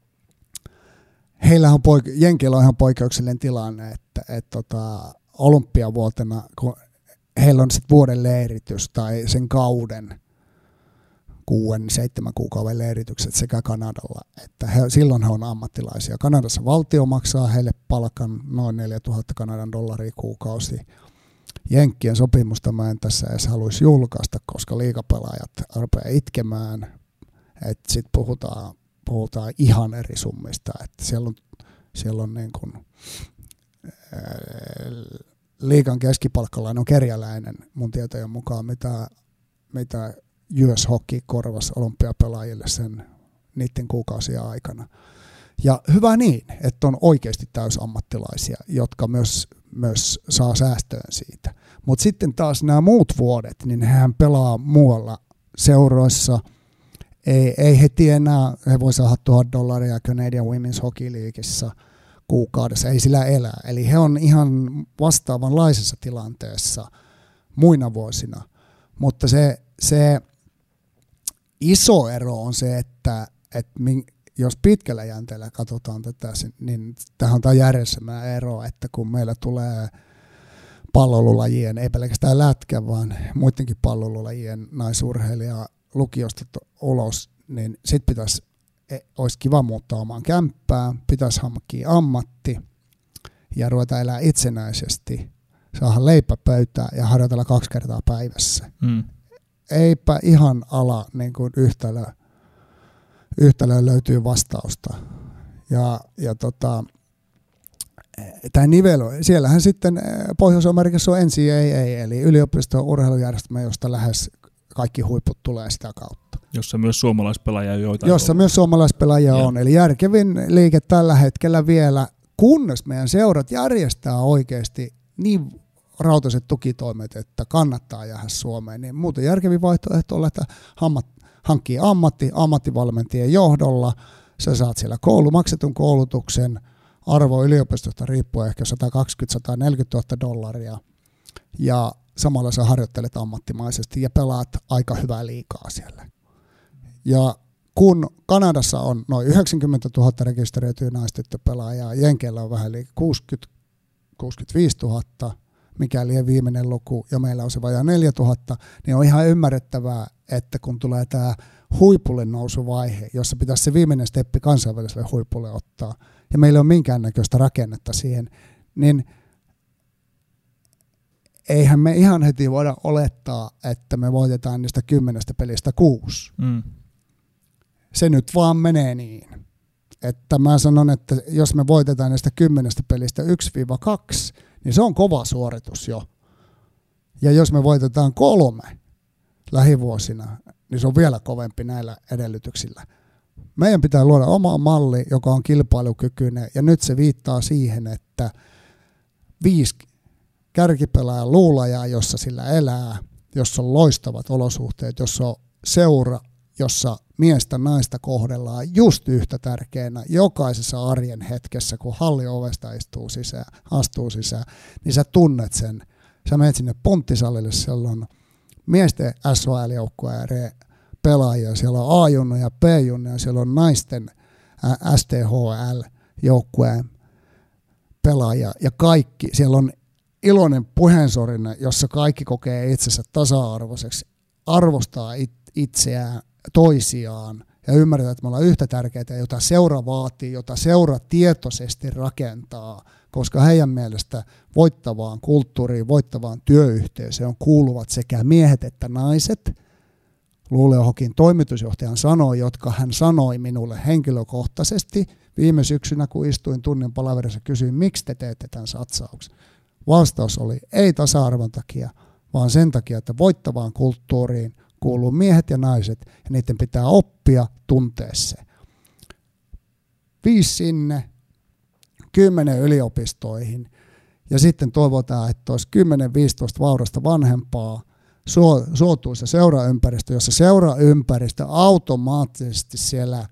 Jenkeillä on ihan poikkeuksellinen tilanne, että olympiavuotena, kun heillä on sitten vuoden leiritys tai sen kauden 6-7 kuukauden leiritykset sekä Kanadalla, että silloin he on ammattilaisia. Kanadassa valtio maksaa heille palkan noin 4 000 Kanadan $ kuukausi. Jenkkien sopimusta mä en tässä edes haluaisi julkaista, koska liigapelaajat rupeaa itkemään. Sitten puhutaan ihan eri summista. Että siellä on niin kuin, liigan keskipalkkalainen on kerjäläinen mun tietojen mukaan, mitä US Hockey korvasi olympiapelaajille niiden kuukausien aikana. Ja hyvä niin, että on oikeasti täysammattilaisia, jotka myös saa säästöön siitä. Mutta sitten taas nämä muut vuodet, niin hehän pelaa muualla seuroissa. Ei he tienaa, he voi saada $1,000 Canadian Women's Hockey Leagueissa kuukaudessa, ei sillä elää. Eli he on ihan vastaavanlaisessa tilanteessa muina vuosina. Mutta se iso ero on se, että jos pitkällä jänteellä katsotaan tätä, niin tähän on tämä järjestelmä ero, että kun meillä tulee pallolulajien, ei pelkästään lätkä, vaan muidenkin pallolulajien naisurheilija lukiosta ulos, niin sitten olisi kiva muuttaa omaan kämppään, pitäisi hankkia ammatti ja ruveta elää itsenäisesti, saada leipä pöytään ja harjoitella 2 kertaa päivässä. Eipä ihan ala niin kuin yhtälöön löytyy vastausta. Tämä nivelo, siellähän sitten Pohjois-Amerikassa on NCAA, eli yliopiston urheilujärjestelmä, josta lähes kaikki huiput tulee sitä kautta. Jossa myös suomalaispelaajia on. Eli järkevin liike tällä hetkellä vielä, kunnes meidän seurat järjestää oikeasti niin rautaiset tukitoimet, että kannattaa jäädä Suomeen, niin muuten järkevin vaihtoehto on, että hankkii ammattivalmentien johdolla, sä saat siellä maksetun koulutuksen, arvo yliopistosta riippuu ehkä $120,000–140,000, ja samalla sä harjoittelet ammattimaisesti ja pelaat aika hyvää liigaa siellä. Ja kun Kanadassa on noin 90 000 rekisteröityä naistyttöpelaajaa, Jenkeillä on vähän 65 000, mikäli viimeinen luku, ja meillä on se vajaa 4000, niin on ihan ymmärrettävää, että kun tulee tämä huipulle nousuvaihe, jossa pitäisi se viimeinen steppi kansainväliselle huipulle ottaa, ja meillä ei ole minkäännäköistä rakennetta siihen, niin eihän me ihan heti voida olettaa, että me voitetaan niistä 10 pelistä 6. Se nyt vaan menee niin. Että mä sanon, että jos me voitetaan niistä 10 pelistä 1-2, niin se on kova suoritus jo. Ja jos me voitetaan 3 lähivuosina, niin se on vielä kovempi näillä edellytyksillä. Meidän pitää luoda oma malli, joka on kilpailukykyinen, ja nyt se viittaa siihen, että 5 kärkipelaajan luulajaa, jossa sillä elää, jossa on loistavat olosuhteet, jossa on seura, jossa miestä naista kohdellaan just yhtä tärkeänä jokaisessa arjen hetkessä, kun hallin ovesta astuu sisään, niin sä tunnet sen. Sä menet sinne Ponttisalille, siellä on miesten SHL-joukkueen pelaajia, siellä on A-junnuja, B-junnuja, siellä on naisten STHL-joukkueen pelaajia ja kaikki, siellä on iloinen puheensorina, jossa kaikki kokee itsensä tasa-arvoiseksi, arvostaa itseään, toisiaan ja ymmärretään, että me ollaan yhtä tärkeitä, jota seura vaatii, jota seura tietoisesti rakentaa, koska heidän mielestä voittavaan kulttuuriin, voittavaan työyhteisöön kuuluvat sekä miehet että naiset. Luleå Hockeyn toimitusjohtajan sanoi, jotka hän sanoi minulle henkilökohtaisesti viime syksynä, kun istuin tunnin palaverissa, kysyin, miksi te teette tämän satsauksen. Vastaus oli, ei tasa-arvon takia, vaan sen takia, että voittavaan kulttuuriin kuuluu miehet ja naiset, ja niiden pitää oppia tuntea se. 5 sinne, 10 yliopistoihin, ja sitten toivotaan, että olisi 10-15 vaurasta vanhempaa, suotuisa seuraympäristö, jossa seuraympäristö automaattisesti siellä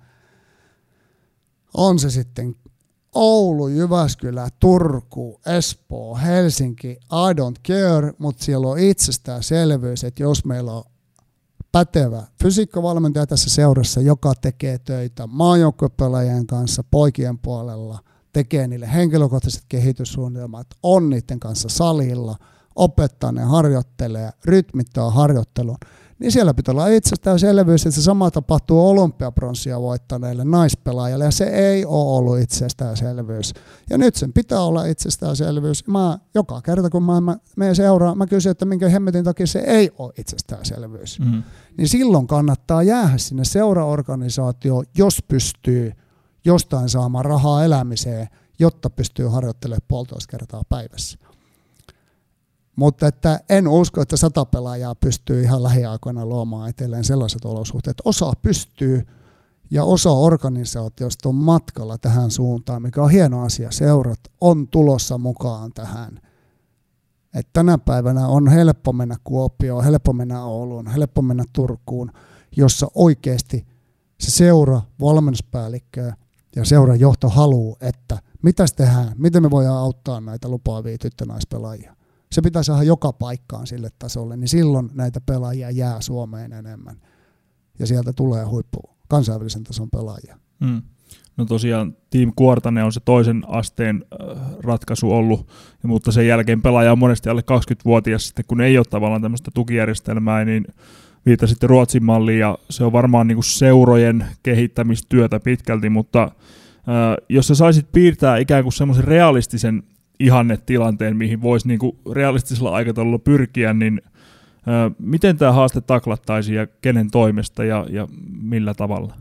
on se sitten Oulu, Jyväskylä, Turku, Espoo, Helsinki, I don't care, mutta siellä on itsestäänselvyys, että jos meillä on pätevä fysiikkavalmentaja tässä seurassa, joka tekee töitä maajoukkuepelaajien kanssa poikien puolella, tekee niille henkilökohtaiset kehityssuunnitelmat, on niiden kanssa salilla, opettaa ne harjoittelee, rytmittää harjoittelun, niin siellä pitää olla itsestäänselvyys, että se sama tapahtuu olympiapronssia voittaneille naispelaajille, ja se ei ole ollut itsestäänselvyys. Ja nyt sen pitää olla itsestäänselvyys. Joka kerta, kun mä menen seuraan, mä kysyn, että minkä hemmetin takia se ei ole itsestäänselvyys. Niin silloin kannattaa jäädä sinne seuraorganisaatioon, jos pystyy jostain saamaan rahaa elämiseen, jotta pystyy harjoittelemaan 1,5 kertaa päivässä. Mutta että en usko, että 100 pelaajaa pystyy ihan lähiaikoina luomaan itselleen sellaiset olosuhteet. Osa pystyy ja osa organisaatiosta on matkalla tähän suuntaan, mikä on hieno asia. Seurat on tulossa mukaan tähän. Et tänä päivänä on helppo mennä Kuopioon, helppo mennä Ouluun, helppo mennä Turkuun, jossa oikeasti se seura, valmennuspäällikkö ja seuran johto haluaa, että mitäs tehdään, miten me voidaan auttaa näitä lupaavia tyttönaispelaajia. Se pitää saada joka paikkaan sille tasolle, niin silloin näitä pelaajia jää Suomeen enemmän. Ja sieltä tulee kansainvälisen tason pelaajia. No tosiaan Team Kuortane on se toisen asteen ratkaisu ollut, mutta sen jälkeen pelaaja on monesti alle 20-vuotias, sitten kun ei ole tavallaan tämmöistä tukijärjestelmää, niin viittasitte Ruotsin malliin, ja se on varmaan niin kuin seurojen kehittämistyötä pitkälti, mutta jos sä saisit piirtää ikään kuin semmoisen realistisen ihannetilanteen, mihin voisi niinku realistisella aikataululla pyrkiä, niin miten tämä haaste taklattaisiin ja kenen toimesta ja millä tavalla?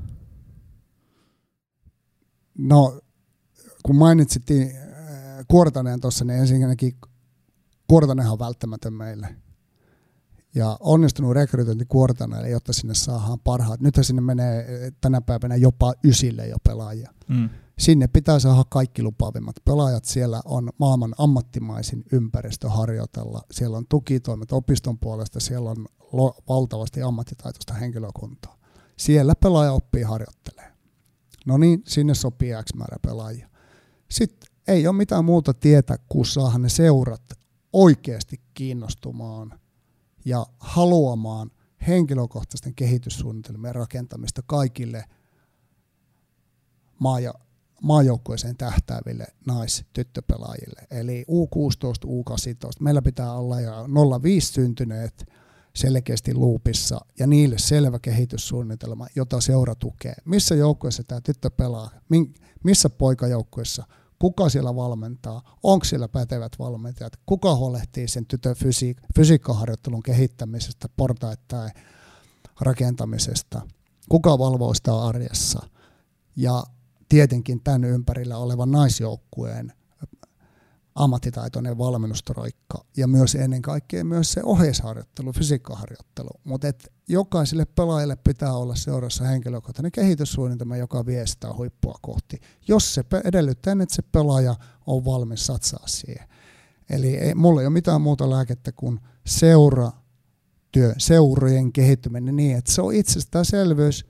No, kun mainitsittiin Kuortaneen tuossa, niin ensinnäkin Kuortanenhan on välttämätön meille. Ja onnistunut rekrytointi Kuortaneelle, jotta sinne saadaan parhaat. Nythän sinne menee tänä päivänä jopa 9 jo pelaajia. Sinne pitää saada kaikki lupaavimmat pelaajat. Siellä on maailman ammattimaisin ympäristö harjoitella. Siellä on tukitoimet opiston puolesta. Siellä on valtavasti ammattitaitoista henkilökuntaa. Siellä pelaaja oppii harjoittelee. No niin, sinne sopii X määrä pelaajia. Sitten ei ole mitään muuta tietä, kun saadaan ne seurat oikeasti kiinnostumaan ja haluamaan henkilökohtaisten kehityssuunnitelmien rakentamista kaikille maajoukkueeseen tähtääville naistyttöpelaajille. Eli U16, U18. Meillä pitää olla jo 05 syntyneet selkeästi luupissa ja niille selvä kehityssuunnitelma, jota seura tukee. Missä joukkueessa tämä tyttö pelaa? Missä poikajoukkueessa? Kuka siellä valmentaa? Onko siellä pätevät valmentajat? Kuka huolehtii sen tytön fysiikkaharjoittelun kehittämisestä, portaittain rakentamisesta? Kuka valvoo sitä arjessa? Ja tietenkin tämän ympärillä olevan naisjoukkueen ammattitaitoinen valmennustroikka ja myös ennen kaikkea myös se oheisharjoittelu, fysiikkaharjoittelu. Mutta jokaiselle pelaajalle pitää olla seurassa henkilökohtainen kehityssuunnitelma, joka vie sitä huippua kohti, jos se edellyttää, että se pelaaja on valmis satsaa siihen. Eli mulla ei ole mitään muuta lääkettä kuin seurojen kehittyminen niin, että se on itsestäänselvyys.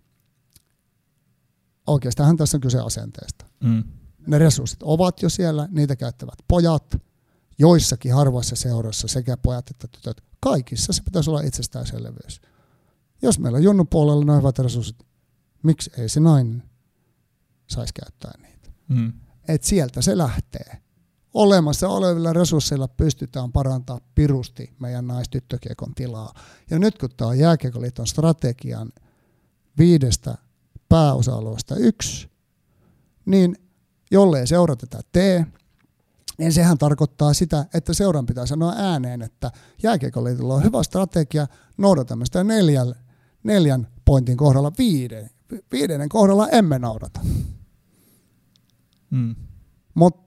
Oikeastaan tässä on kyse asenteesta. Ne resurssit ovat jo siellä, niitä käyttävät pojat, joissakin harvoissa seuroissa sekä pojat että tytöt. Kaikissa se pitäisi olla itsestäänselvyys. Jos meillä on junnun puolella noin hyvät resurssit, miksi ei se nainen saisi käyttää niitä? Et sieltä se lähtee. Olemassa olevilla resursseilla pystytään parantamaan pirusti meidän naistyttökiekon tilaa. Ja nyt kun tämä on Jääkiekkoliiton strategian 5 pääosa-alueesta 1, niin jollei seura tätä tee, niin sehän tarkoittaa sitä, että seuran pitää sanoa ääneen, että Jääkiekkoliitolla on hyvä strategia, noudatamme sitä 4 pointin kohdalla 5. 5 kohdalla emme noudata. Mut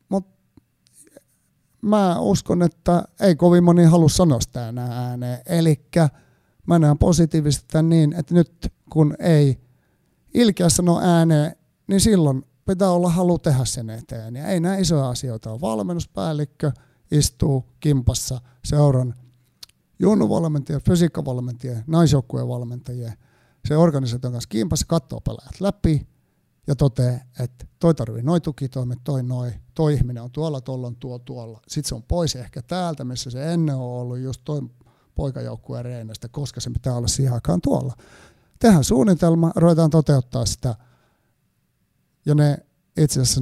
mä uskon, että ei kovin moni halua sanoa sitä enää ääneen. Elikkä mä näen positiivisesti tämän niin, että nyt kun ei ilkeä sano ääneen, niin silloin pitää olla halu tehdä sen eteen. Ja ei nämä isoja asioita ole. Valmennuspäällikkö istuu kimpassa seuran junnuvalmentajia, fysiikkavalmentajia, naisjoukkueen valmentajia. Se organisaation kanssa kimpassa katsoo pelaajat läpi ja toteaa, että toi tarvii noi tukitoimet, toi ihminen on tuolla, tuolla on tuolla. Sitten se on pois ehkä täältä, missä se ennen on ollut just toi poikajoukkueen reenestä, koska se pitää olla siihen aikaan tuolla. Tehdään suunnitelma, ruvetaan toteuttaa sitä. Ja itse asiassa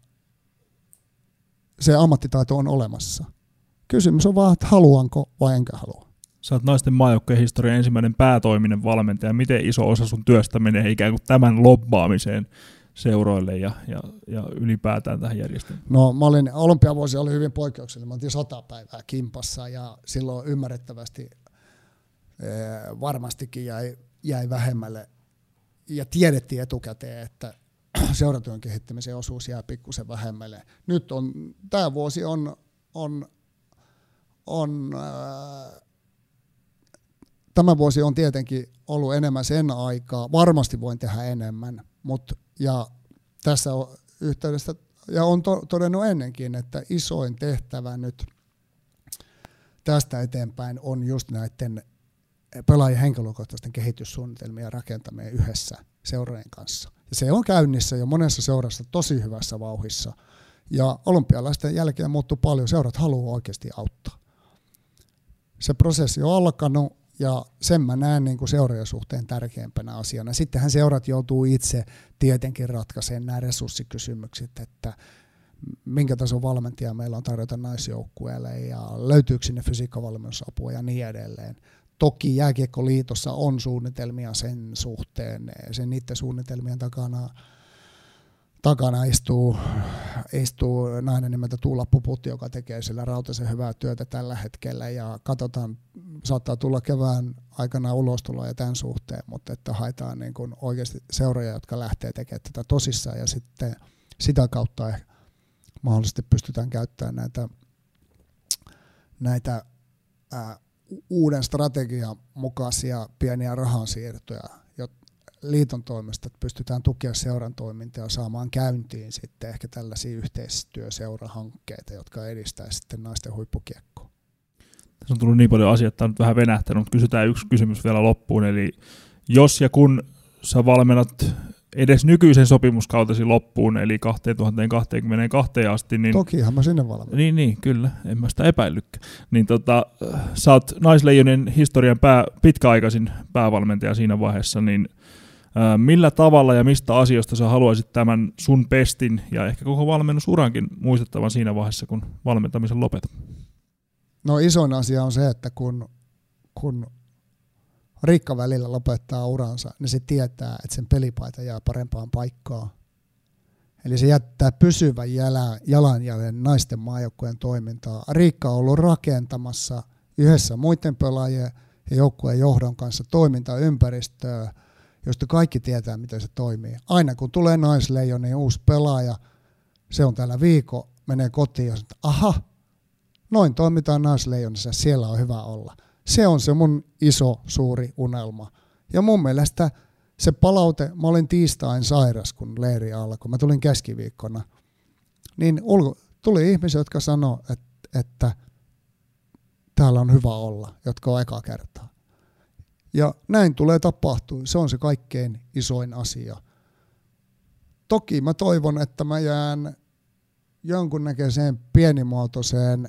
se ammattitaito on olemassa. Kysymys on vaan, että haluanko vai enkä halua. Sä oot naisten maajoukkueen historian ensimmäinen päätoiminen valmentaja. Miten iso osa sun työstä menee ikään kuin tämän lobbaamiseen seuroille ja ylipäätään tähän järjestelmään? No olympiavuosi oli hyvin poikkeuksellinen. Mä oltiin 100 päivää kimpassa ja silloin ymmärrettävästi varmastikin jäi vähemmälle. Ja tiedettiin etukäteen, että seuratyön kehittämisen osuus jää pikkusen vähemmälle. Nyt tämä vuosi tämä vuosi on tietenkin ollut enemmän sen aikaa. Varmasti voin tehdä enemmän, ja tässä yhteydessä ja on todennut ennenkin, että isoin tehtävä nyt tästä eteenpäin on just näiden pelaajien henkilökohtaisten kehityssuunnitelmien rakentaminen yhdessä seurojen kanssa. Ja se on käynnissä jo monessa seurassa tosi hyvässä vauhissa. Ja olympialaisten jälkeen muuttuu paljon. Seurat haluaa oikeasti auttaa. Se prosessi on alkanut ja sen mä näen niin kuin seurojen suhteen tärkeimpänä asiana. Sittenhän seurat joutuu itse tietenkin ratkaisemaan nämä resurssikysymykset, että minkä tason valmentaja meillä on tarjota naisjoukkueelle ja löytyykö sinne fysiikkavalmennusapua ja niin edelleen. Toki Jääkiekkoliitossa on suunnitelmia sen suhteen, niiden suunnitelmien takana istuu nainen nimeltä Tuula Puputti, joka tekee sillä rautaisen hyvää työtä tällä hetkellä ja katsotaan, saattaa tulla kevään aikana ulostuloja tämän suhteen, mutta että haetaan niin kuin oikeasti seuroja, jotka lähtee tekemään tätä tosissaan ja sitten sitä kautta mahdollisesti pystytään käyttämään näitä uuden strategian mukaisia pieniä rahansiirtoja liiton toimesta, että pystytään tukemaan seuran toimintaa ja saamaan käyntiin sitten ehkä tällaisia yhteistyöseurahankkeita, jotka edistää sitten naisten huippukiekkoa. Tässä on tullut niin paljon asiaa, että on nyt vähän venähtänyt, mutta kysytään yksi kysymys vielä loppuun. Eli jos ja kun sä valmennat edes nykyisen sopimuskautesi loppuun, eli 2022 asti. Niin, tokihan mä sinne valmennan. Niin, kyllä, en mä sitä epäillytkään. Niin sä oot Naisleijonin historian pitkäaikaisin päävalmentaja siinä vaiheessa, niin Millä tavalla ja mistä asioista sä haluaisit tämän sun pestin ja ehkä koko valmennusurankin muistettavan siinä vaiheessa, kun valmentamisen lopetat? No isoin asia on se, että kun Riikka välillä lopettaa uransa, niin se tietää, että sen pelipaita jää parempaan paikkaan. Eli se jättää pysyvän jalanjäljen naisten maajoukkueen toimintaa. Riikka on ollut rakentamassa yhdessä muiden pelaajien ja joukkueen johdon kanssa toimintaympäristöä, josta kaikki tietää, miten se toimii. Aina kun tulee Naisleijonien uusi pelaaja, se on täällä viikko, menee kotiin ja sanoo, että aha, noin toimitaan Naisleijonissa, siellä on hyvä olla. Se on se mun iso, suuri unelma. Ja mun mielestä se palaute, mä olin tiistain sairas, kun leiri alkoi, mä tulin keskiviikkona, niin tuli ihmisiä, jotka sanoi, että täällä on hyvä olla, jotka on eka kertaa. Ja näin tulee tapahtua, se on se kaikkein isoin asia. Toki mä toivon, että mä jään jonkunnäköiseen pienimuotoiseen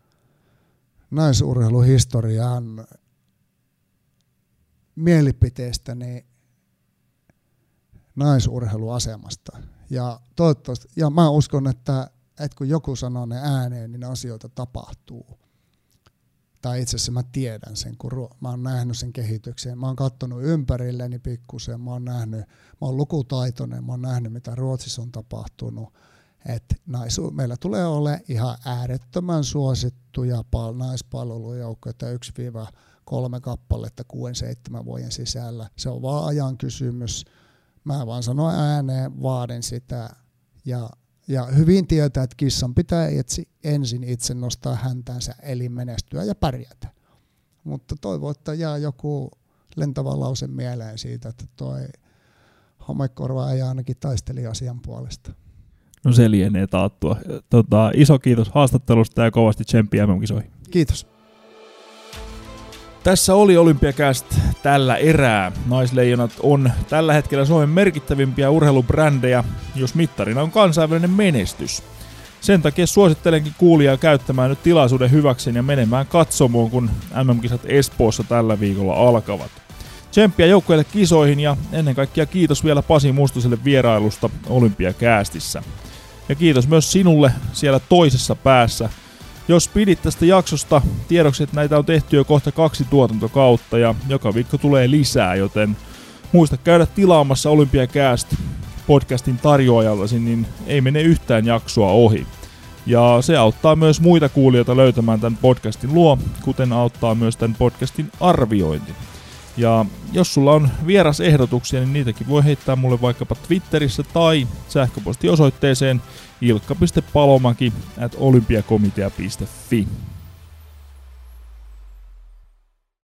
naisurheiluhistoriaan mielipiteestäni naisurheiluasemasta. Ja toivottavasti, ja mä uskon, että kun joku sanoo ne ääneen, niin asioita tapahtuu. Tai itse asiassa mä tiedän sen, kun mä oon nähnyt sen kehityksen. Mä oon katsonut ympärilleni pikkusen, mä oon lukutaitoinen, mä oon nähnyt mitä Ruotsissa on tapahtunut. Että meillä tulee olemaan ihan äärettömän suosittuja naispalvelujoukkoja 1-3 kappaletta 6-7 vuoden sisällä. Se on vaan ajan kysymys. Mä vaan sanon ääneen, vaadin sitä ja hyvin tietää, että kissan pitää ensin itse nostaa häntäänsä eli menestyä ja pärjätä. Mutta toivon, että jää joku lentävä lause mieleen siitä, että toi homekorva ei ainakin taisteli asian puolesta. No se lienee taattua. Iso kiitos haastattelusta ja kovasti tsemppiä MM-kisoihin. Kiitos. Tässä oli Olympiacast tällä erää. Naisleijonat on tällä hetkellä Suomen merkittävimpiä urheilubrändejä, jos mittarina on kansainvälinen menestys. Sen takia suosittelenkin kuulijaa käyttämään nyt tilaisuuden hyväkseen ja menemään katsomoon, kun MM-kisat Espoossa tällä viikolla alkavat. Tsemppiä joukkueelle kisoihin ja ennen kaikkea kiitos vielä Pasi Mustoselle vierailusta Olympiacastissa. Ja kiitos myös sinulle siellä toisessa päässä. Jos pidit tästä jaksosta, tiedoksi, että näitä on tehty jo kohta 2 tuotantokautta ja joka viikko tulee lisää, joten muista käydä tilaamassa Olympiacast podcastin tarjoajallasi, niin ei mene yhtään jaksoa ohi. Ja se auttaa myös muita kuulijoita löytämään tämän podcastin luo, kuten auttaa myös tämän podcastin arviointi. Ja jos sulla on vierasehdotuksia, niin niitäkin voi heittää mulle vaikkapa Twitterissä tai sähköpostiosoitteeseen ilkka.palomäki@olympiakomitea.fi.